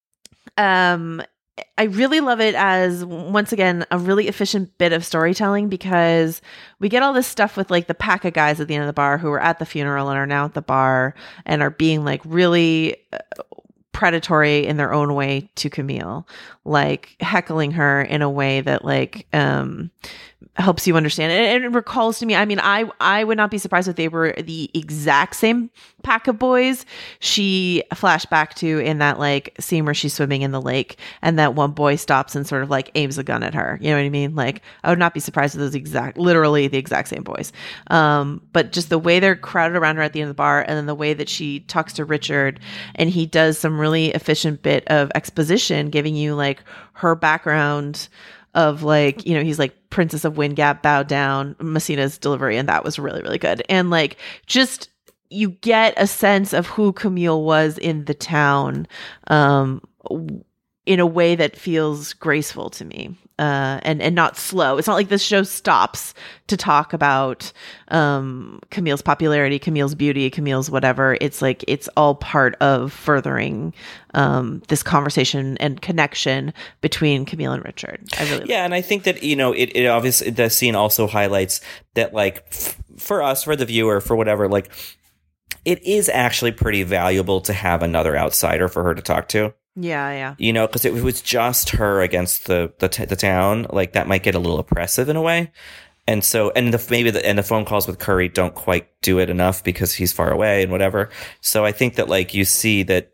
Um. I really love it as, once again, a really efficient bit of storytelling, because we get all this stuff with like the pack of guys at the end of the bar who were at the funeral and are now at the bar and are being like really predatory in their own way to Camille, like heckling her in a way that like um helps you understand it. And it recalls to me, I mean, I I would not be surprised if they were the exact same pack of boys she flashed back to in that like scene where she's swimming in the lake and that one boy stops and sort of like aims a gun at her. You know what I mean? Like, I would not be surprised if those exact, literally the exact same boys. Um, but just the way they're crowded around her at the end of the bar, and then the way that she talks to Richard, and he does some really efficient bit of exposition, giving you like her background of like, you know, he's like Princess of Wind Gap, bow down, Messina's delivery. And that was really, really good. And like, just, you get a sense of who Camille was in the town, um, in a way that feels graceful to me, uh, and, and not slow. It's not like this show stops to talk about, um, Camille's popularity, Camille's beauty, Camille's whatever. It's like, it's all part of furthering, um, this conversation and connection between Camille and Richard. I really Yeah. And I think that, you know, it, it obviously, the scene also highlights that, like, f- for us, for the viewer, for whatever, like, it is actually pretty valuable to have another outsider for her to talk to. Yeah, yeah. You know, because if it was just her against the the, t- the town, like that might get a little oppressive in a way. And so, and the maybe the and the phone calls with Curry don't quite do it enough because he's far away and whatever. So I think that like you see that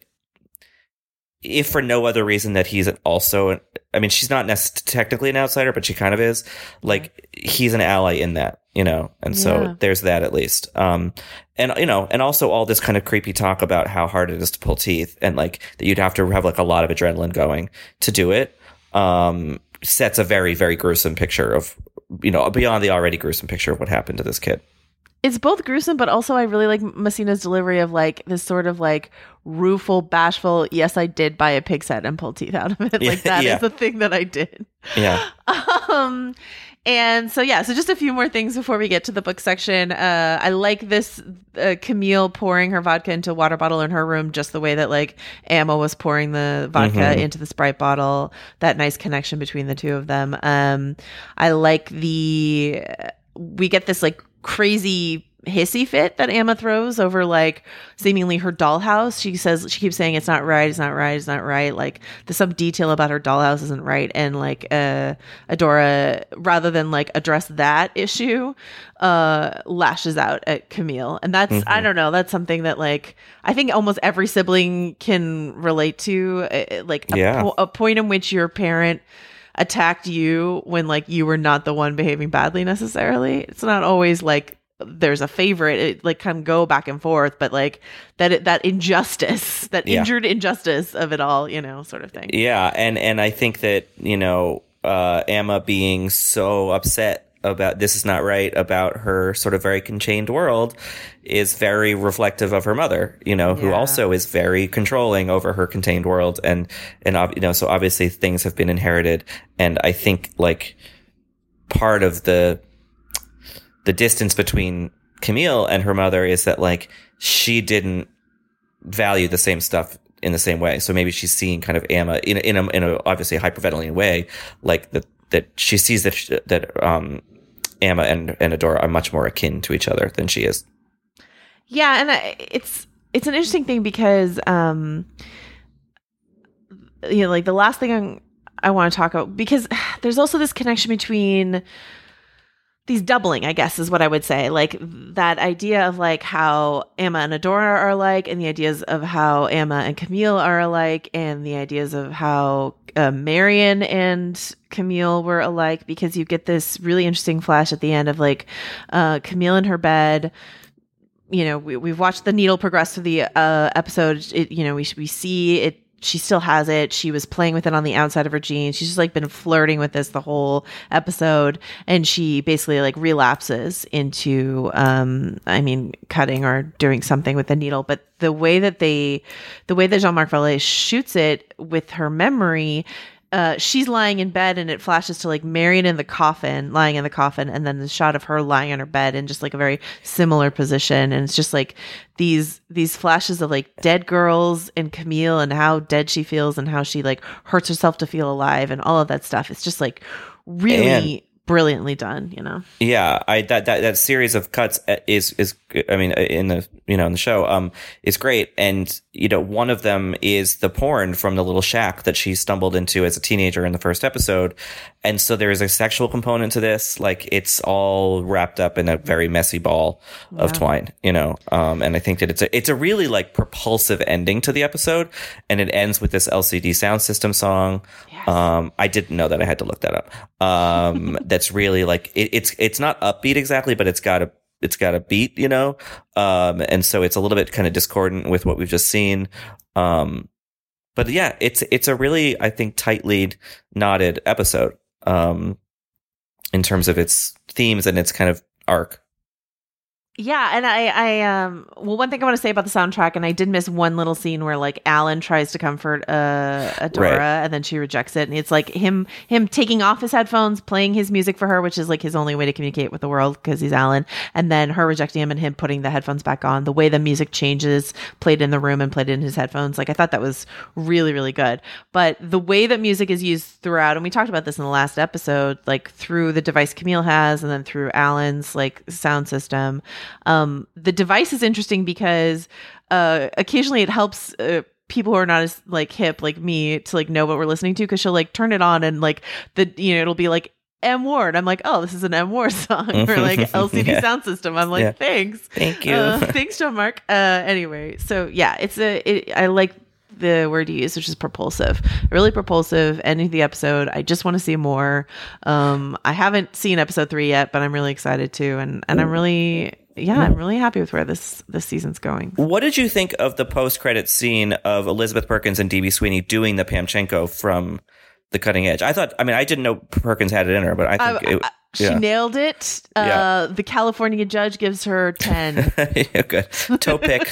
if for no other reason that he's also, I mean, she's not necessarily technically an outsider, but she kind of is. Like he's an ally in that, you know. And so Yeah. there's that at least. Um, and you know, and also all this kind of creepy talk about how hard it is to pull teeth, and like that you'd have to have like a lot of adrenaline going to do it. Um, sets a very, very gruesome picture of, you know, beyond the already gruesome picture of what happened to this kid. It's both gruesome, but also I really like Messina's delivery of like this sort of like rueful, bashful, yes, I did buy a pig's head and pull teeth out of it. Like that Yeah. is the thing that I did. Yeah. Um, and so, yeah, so just a few more things before we get to the book section. Uh, I like this uh, Camille pouring her vodka into a water bottle in her room, just the way that like Emma was pouring the vodka Mhm. into the Sprite bottle. That nice connection between the two of them. Um, I like the, we get this like crazy hissy fit that Emma throws over like seemingly her dollhouse. She says, she keeps saying it's not right, it's not right, it's not right. Like there's some detail about her dollhouse isn't right. And like uh Adora, rather than like address that issue, uh lashes out at Camille. And that's, Mhm. I don't know, that's something that like I think almost every sibling can relate to. Uh, like a, Yeah. po- a point in which your parent attacked you when like you were not the one behaving badly necessarily. It's not always like there's a favorite, it like kind of go back and forth, but like that it, that injustice, that Yeah. injured injustice of it all, you know, sort of thing. Yeah, and and I think that, you know, uh, Emma being so upset about this is not right about her sort of very contained world is very reflective of her mother, you know, who Yeah. also is very controlling over her contained world, and and ob- you know, so obviously things have been inherited, and I think like part of the the distance between Camille and her mother is that like she didn't value the same stuff in the same way. So maybe she's seeing kind of Emma in a, in a, in a obviously hyperventilating way, like that, that she sees that, sh- that, um, Emma and, and Adora are much more akin to each other than she is. Yeah. And I, it's, it's an interesting thing because, um, you know, like the last thing I'm, I want to talk about, because there's also this connection between these doubling, I guess, is what I would say. Like that idea of like how Emma and Adora are alike, and the ideas of how Emma and Camille are alike, and the ideas of how uh, Marion and Camille were alike, because you get this really interesting flash at the end of like uh, Camille in her bed. You know, we, we've watched the needle progress through the uh, episode. It, you know, we we see it. She still has it. She was playing with it on the outside of her jeans. She's just like been flirting with this the whole episode. And she basically like relapses into, um, I mean, cutting or doing something with the needle. But the way that they, the way that Jean-Marc Vallée shoots it with her memory, Uh, she's lying in bed and it flashes to like Marion in the coffin, lying in the coffin, and then the shot of her lying on her bed in just like a very similar position. And it's just like these these flashes of like dead girls and Camille and how dead she feels and how she like hurts herself to feel alive and all of that stuff. It's just like really and- brilliantly done, you know. Yeah, I that, that that series of cuts is is I mean in the you know in the show um is great, and you know one of them is the porn from the little shack that she stumbled into as a teenager in the first episode, and so there is a sexual component to this. Like it's all wrapped up in a very messy ball of yeah. twine, you know. Um, and I think that it's a it's a really like propulsive ending to the episode, and it ends with this L C D sound system song. Yes. Um, I didn't know that. I had to look that up. Um. That's really like it, it's it's not upbeat exactly, but it's got a it's got a beat, you know, um, and so it's a little bit kind of discordant with what we've just seen. Um, but yeah, it's it's a really I think tightly knotted episode um, in terms of its themes and its kind of arc. Yeah, and I, I, um, well, one thing I want to say about the soundtrack, and I did miss one little scene where like Alan tries to comfort uh, Adora, right. and then she rejects it, and it's like him, him taking off his headphones, playing his music for her, which is like his only way to communicate with the world because he's Alan, and then her rejecting him and him putting the headphones back on. The way the music changes, played in the room and played in his headphones, like I thought that was really, really good. But the way that music is used throughout, and we talked about this in the last episode, like through the device Camille has, and then through Alan's like sound system. Um, the device is interesting because uh, occasionally it helps uh, people who are not as like hip like me to like know what we're listening to, because she'll like turn it on and like the you know it'll be like M Ward. I'm like, oh, this is an M Ward song, or like L C D yeah. sound system. I'm like, yeah. thanks, thank you, uh, thanks, Jean-Marc. Uh, anyway, so yeah, it's a it, I like the word you use, which is propulsive, really propulsive ending the episode. I just want to see more. Um, I haven't seen episode three yet, but I'm really excited to, and and I'm really, yeah, I'm really happy with where this this season's going. What did you think of the post-credit scene of Elizabeth Perkins and D B Sweeney doing the Pamchenko from The Cutting Edge? I thought, I mean, I didn't know Perkins had it in her, but I think uh, it, uh, she yeah. nailed it. Uh, yeah. The California judge gives her ten. Yeah, good. Toe pick.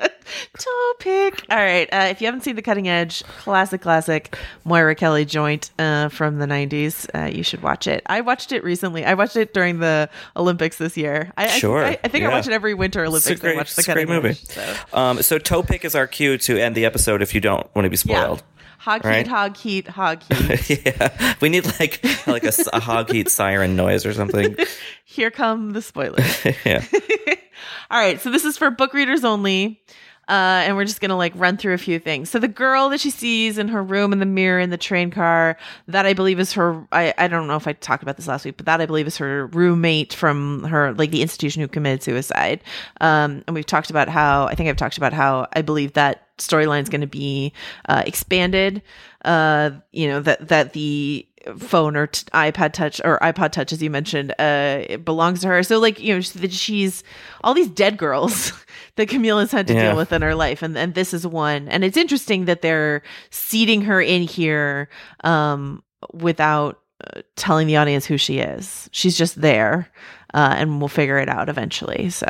Toe pick. All right. Uh, if you haven't seen The Cutting Edge, classic, classic Moira Kelly joint uh, from the nineties, uh, you should watch it. I watched it recently. I watched it during the Olympics this year. I, sure. I, I, I think yeah. I watch it every winter Olympics. It's a great, I watch The it's a Cutting great movie. Edge, so. Um, so toe pick is our cue to end the episode if you don't want to be spoiled. Yeah. Hog right? heat, hog heat, hog heat. Yeah, we need like like a, a hog heat siren noise or something. Here come the spoilers. Yeah. All right, so this is for book readers only. Uh, and we're just going to like run through a few things. So the girl that she sees in her room in the mirror in the train car, that I believe is her, I, I don't know if I talked about this last week, but that I believe is her roommate from her, like the institution who committed suicide. Um, and we've talked about how, I think I've talked about how I believe that storyline is going to be uh, expanded. Uh, you know, that, that the phone or t- iPad touch or iPod touch, as you mentioned, uh, it belongs to her. So like, you know, that she's all these dead girls that Camille has had to yeah. deal with in her life. And, and this is one. And it's interesting that they're seating her in here um, without uh, telling the audience who she is. She's just there uh, and we'll figure it out eventually. So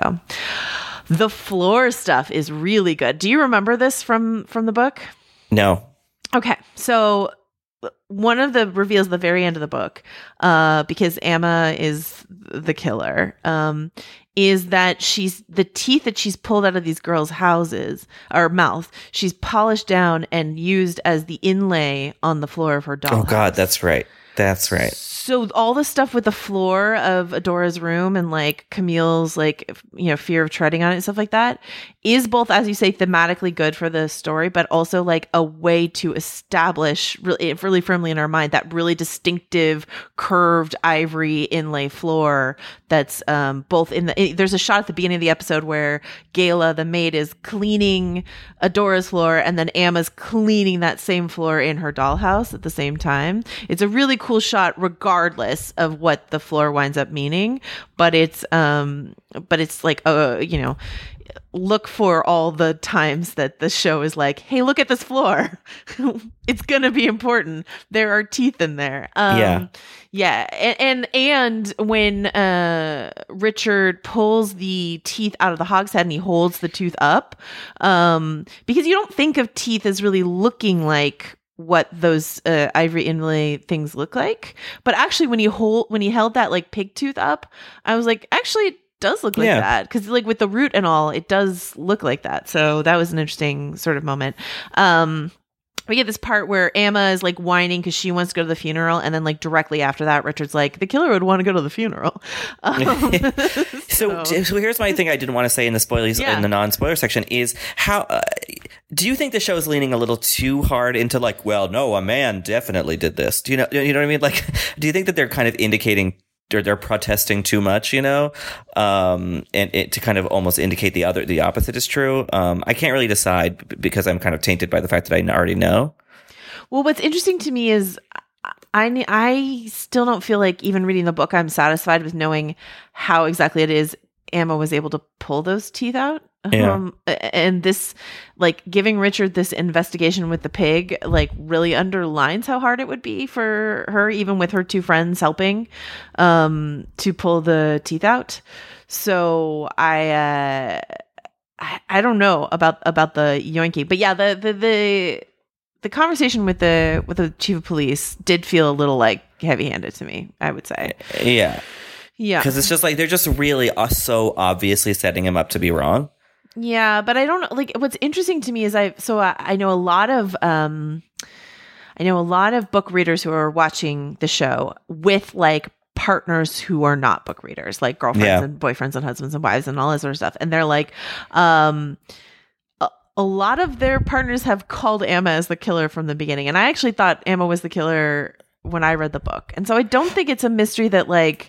the floor stuff is really good. Do you remember this from, from the book? No. Okay. So one of the reveals at the very end of the book, uh, because Emma is the killer, um, is that she's the teeth that she's pulled out of these girls' houses or mouth. She's polished down and used as the inlay on the floor of her doll. Oh God, that's right. That's right. so all the stuff with the floor of Adora's room and like Camille's like, you know, fear of treading on it and stuff like that is both, as you say, thematically good for the story, but also like a way to establish really, really firmly in our mind that really distinctive curved ivory inlay floor that's um, both in the, there's a shot at the beginning of the episode where Gayla, the maid, is cleaning Adora's floor and then Emma's cleaning that same floor in her dollhouse at the same time. It's a really cool shot regardless of what the floor winds up meaning, but it's um but it's like uh you know, look for all the times that the show is like, hey, look at this floor. It's gonna be important. There are teeth in there. Um, yeah. Yeah. And, and and when uh Richard pulls the teeth out of the hogshead and he holds the tooth up, um, because you don't think of teeth as really looking like what those uh, ivory inlay things look like, but actually when he hold when he held that like pig tooth up, I was like, actually it does look like yeah. that, because like with the root and all, it does look like that. So that was an interesting sort of moment. Um, we get this part where Emma is like whining because she wants to go to the funeral, and then like directly after that, Richard's like, the killer would want to go to the funeral. Um, so, so, so here's my thing I didn't want to say in the spoilers Yeah. in the non-spoiler section is how uh, do you think the show is leaning a little too hard into like, well, no, a man definitely did this? Do you know? You know what I mean? Like, do you think that they're kind of indicating? Or they're protesting too much, you know, um, and it, to kind of almost indicate the other, the opposite is true. Um, I can't really decide b- because I'm kind of tainted by the fact that I already know. Well, what's interesting to me is I, I still don't feel like even reading the book, I'm satisfied with knowing how exactly it is Emma was able to pull those teeth out. Yeah. Um, and this, like, giving Richard this investigation with the pig, like, really underlines how hard it would be for her, even with her two friends helping, um, to pull the teeth out. So I, uh, I, I don't know about about the yoinking, but yeah, the the the the conversation with the with the chief of police did feel a little like heavy handed to me, I would say. Yeah. Yeah. Because it's just like they're just really uh, so obviously setting him up to be wrong. Yeah, but I don't like what's interesting to me is I so I, I know a lot of um I know a lot of book readers who are watching the show with like partners who are not book readers, like girlfriends Yeah. and boyfriends and husbands and wives and all that sort of stuff. And they're like, um a, a lot of their partners have called Emma as the killer from the beginning. And I actually thought Emma was the killer when I read the book. And so I don't think it's a mystery that like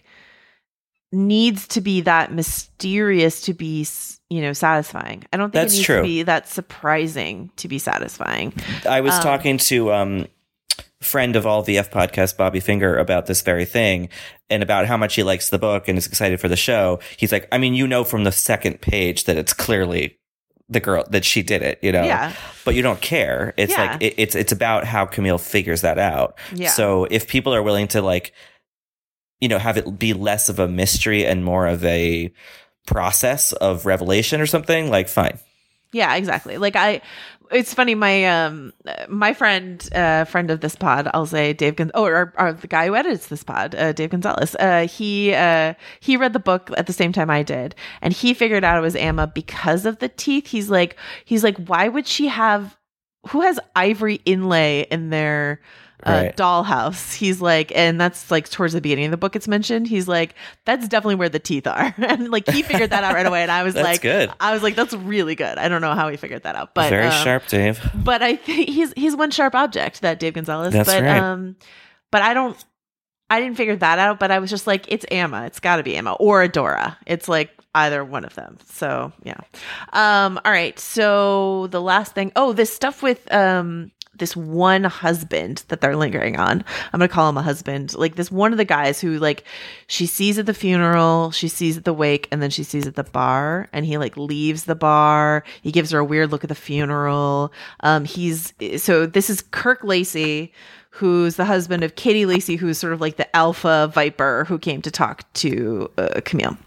needs to be that mysterious to be, you know, satisfying. I don't think That's it needs true. to be that surprising to be satisfying. I was Um, talking to um friend of all V F podcast, Bobby Finger, about this very thing and about how much he likes the book and is excited for the show. He's like, I mean, you know, from the second page that it's clearly the girl that she did it, you know, Yeah. but you don't care. It's Yeah. like, it, it's, it's about how Camille figures that out. Yeah. So if people are willing to like, you know, have it be less of a mystery and more of a process of revelation or something, like, fine. Yeah, exactly. Like I, it's funny. My um, my friend, uh, friend of this pod, I'll say Dave, Gon- oh, or, or the guy who edits this pod, uh, Dave Gonzalez. Uh, he uh, he read the book at the same time I did, and he figured out it was Emma because of the teeth. He's like, he's like, why would she have? Who has ivory inlay in their uh, Right. dollhouse? He's like, and that's like towards the beginning of the book. It's mentioned. He's like, that's definitely where the teeth are, and like he figured that out right away. And I was That's like, good. I was like, that's really good. I don't know how he figured that out, but Very um, sharp, Dave. But I think he's he's one sharp object, that Dave Gonzalez. That's but right. um, but I don't, I didn't figure that out. But I was just like, it's Emma. It's got to be Emma or Adora. It's like either one of them. So yeah. Um. All right. So the last thing. Oh, this stuff with um. this one husband that they're lingering on. I'm going to call him a husband. Like this one of the guys who like she sees at the funeral, she sees at the wake, and then she sees at the bar, and he like leaves the bar. He gives her a weird look at the funeral. Um, he's so this is Kirk Lacey, who's the husband of Katie Lacey, who's sort of like the alpha viper who came to talk to uh, Camille.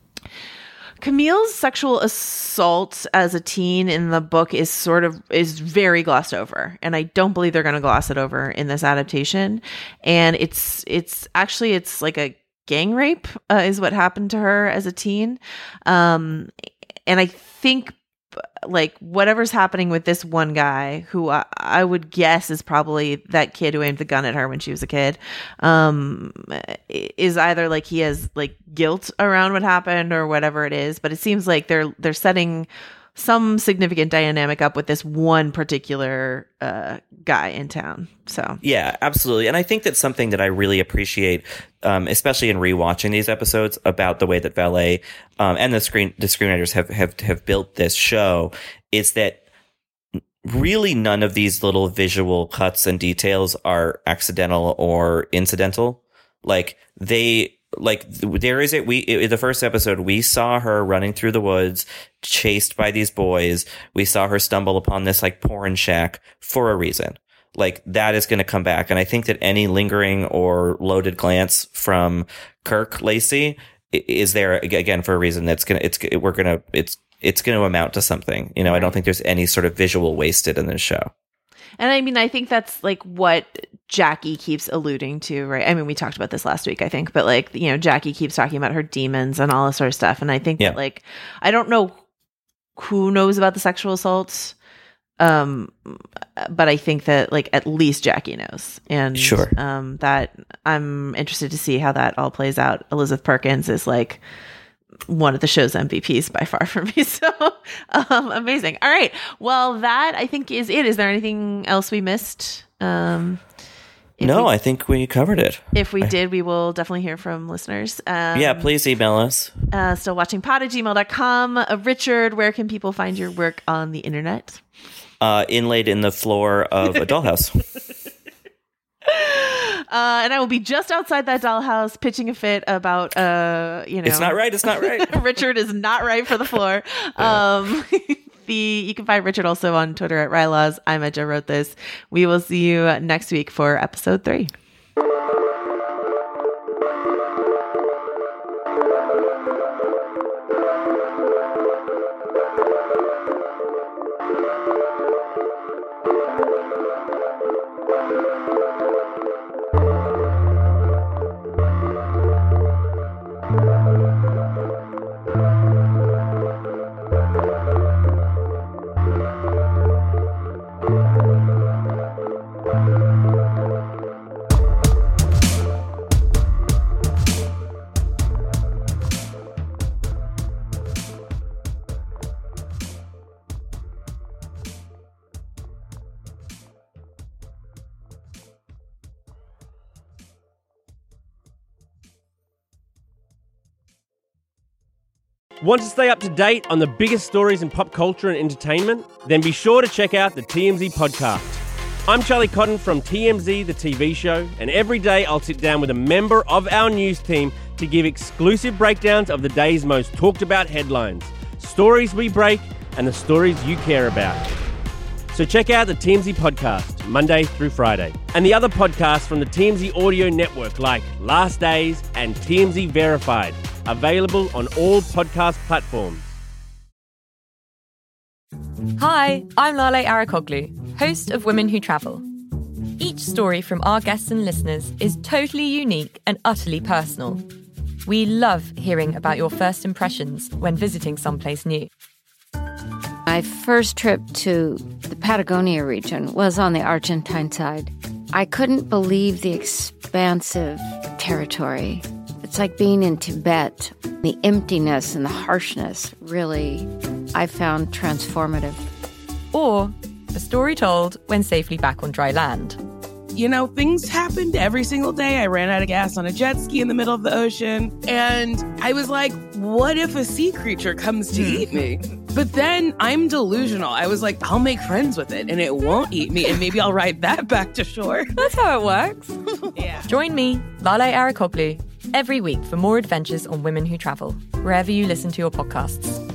Camille's sexual assault as a teen in the book is sort of is very glossed over, and I don't believe they're going to gloss it over in this adaptation. And it's it's actually it's like a gang rape uh, is what happened to her as a teen, um, and I think like whatever's happening with this one guy who I, I would guess is probably that kid who aimed the gun at her when she was a kid, um, is either like he has like guilt around what happened or whatever it is. But it seems like they're they're setting some significant dynamic up with this one particular uh, guy in town. So yeah, absolutely. And I think that's something that I really appreciate, um, especially in rewatching these episodes, about the way that Valet um, and the screen the screenwriters have, have have built this show, is that really none of these little visual cuts and details are accidental or incidental. Like they. Like there is it. We in the first episode we saw her running through the woods, chased by these boys. We saw her stumble upon this like porn shack for a reason. Like that is going to come back, and I think that any lingering or loaded glance from Kirk Lacey is there again for a reason. That's gonna. It's we're gonna. It's it's going to amount to something. You know, I don't think there's any sort of visual wasted in this show. And I mean, I think that's like what Jackie keeps alluding to, right? I mean, we talked about this last week, I think, but like, you know, Jackie keeps talking about her demons and all this sort of stuff. And I think yeah. that like, I don't know who knows about the sexual assaults, um, but I think that like at least Jackie knows. And sure. um, that I'm interested to see how that all plays out. Elizabeth Perkins is like one of the show's M V Ps by far for me. So um, amazing. All right. Well, that I think is it. Is there anything else we missed? Um, no, we, I think we covered it. If we I, did, we will definitely hear from listeners. Um, yeah, please email us. Uh, still watching pod at gmail dot com. Uh, Richard, where can people find your work on the internet? Uh, inlaid in the floor of a dollhouse. Uh, and I will be just outside that dollhouse pitching a fit about, uh, you know. It's not right. It's not right. Richard is not right for the floor. Yeah. Um, the You can find Richard also on Twitter at Rylaws. I'm at Joe Wrote This. We will see you next week for episode three. Want to stay up to date on the biggest stories in pop culture and entertainment? Then be sure to check out the T M Z podcast. I'm Charlie Cotton from T M Z, the T V show, and every day I'll sit down with a member of our news team to give exclusive breakdowns of the day's most talked about headlines, stories we break, and the stories you care about. So check out the T M Z podcast, Monday through Friday, and the other podcasts from the T M Z audio network like Last Days and T M Z Verified, available on all podcast platforms. Hi, I'm Lale Arakoglu, host of Women Who Travel. Each story from our guests and listeners is totally unique and utterly personal. We love hearing about your first impressions when visiting someplace new. My first trip to the Patagonia region was on the Argentine side. I couldn't believe the expansive territory. It's like being in Tibet. The emptiness and the harshness really, I found transformative. Or a story told when safely back on dry land. You know, things happened every single day. I ran out of gas on a jet ski in the middle of the ocean. And I was like, what if a sea creature comes to eat me? But then I'm delusional. I was like, I'll make friends with it and it won't eat me. And maybe I'll ride that back to shore. That's how it works. Yeah. Join me, Lale Arakoglu, every week for more adventures on Women Who Travel, wherever you listen to your podcasts.